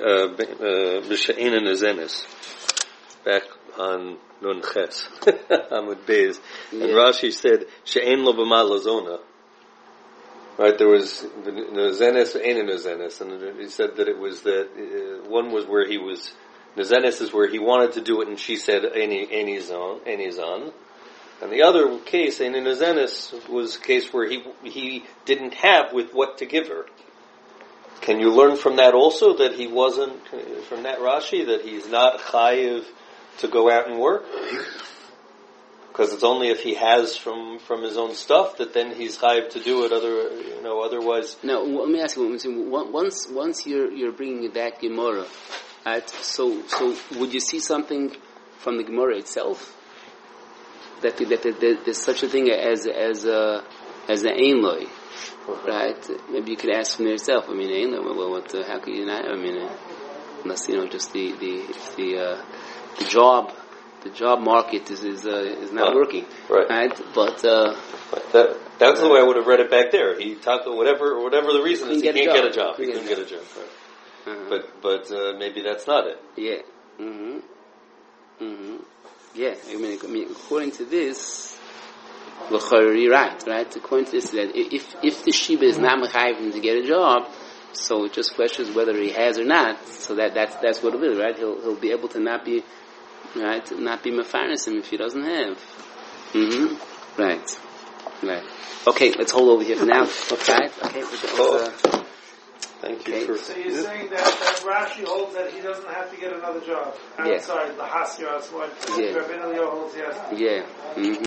ezenes," back on Nun Ches Amud Beis, and Rashi said "she'en lo b'ma lazona." Right, there was nezenes, enin ezenes, and he said that it was that one was where he was nezenes is where he wanted to do it, and she said "eni zon." And the other case, in Azenis, was a case where he didn't have with what to give her. Can you learn from that also that he wasn't, from that Rashi, that he's not chayiv to go out and work? Because it's only if he has from his own stuff that then he's chayiv to do it. Otherwise. No, let me ask you. Once you're bringing that Gemara, right? So would you see something from the Gemara itself? That there's such a thing as an einloi, right? Maybe you could ask from yourself. I mean, einloi. How could you not? I mean, unless just the job market is not working, right? But that's the way I would have read it back there. He talked whatever the reason is he can't get a job. He couldn't get a job, right? But maybe that's not it. Yeah. Yeah, I mean, according to this, you're right? According to this, that if the Shiba is not mechayiv to get a job, so it just questions whether he has or not. So that's what it is, right? He'll be able to not be mefarnesim if he doesn't have. Right. Okay, let's hold over here for now. Right? Okay. Thank you for... So you're saying that Rashi holds that he doesn't have to get another job. I'm sorry, the Hasya Asmoy. Yeah. Rabbeinu Eliyahu holds he has to. Yeah.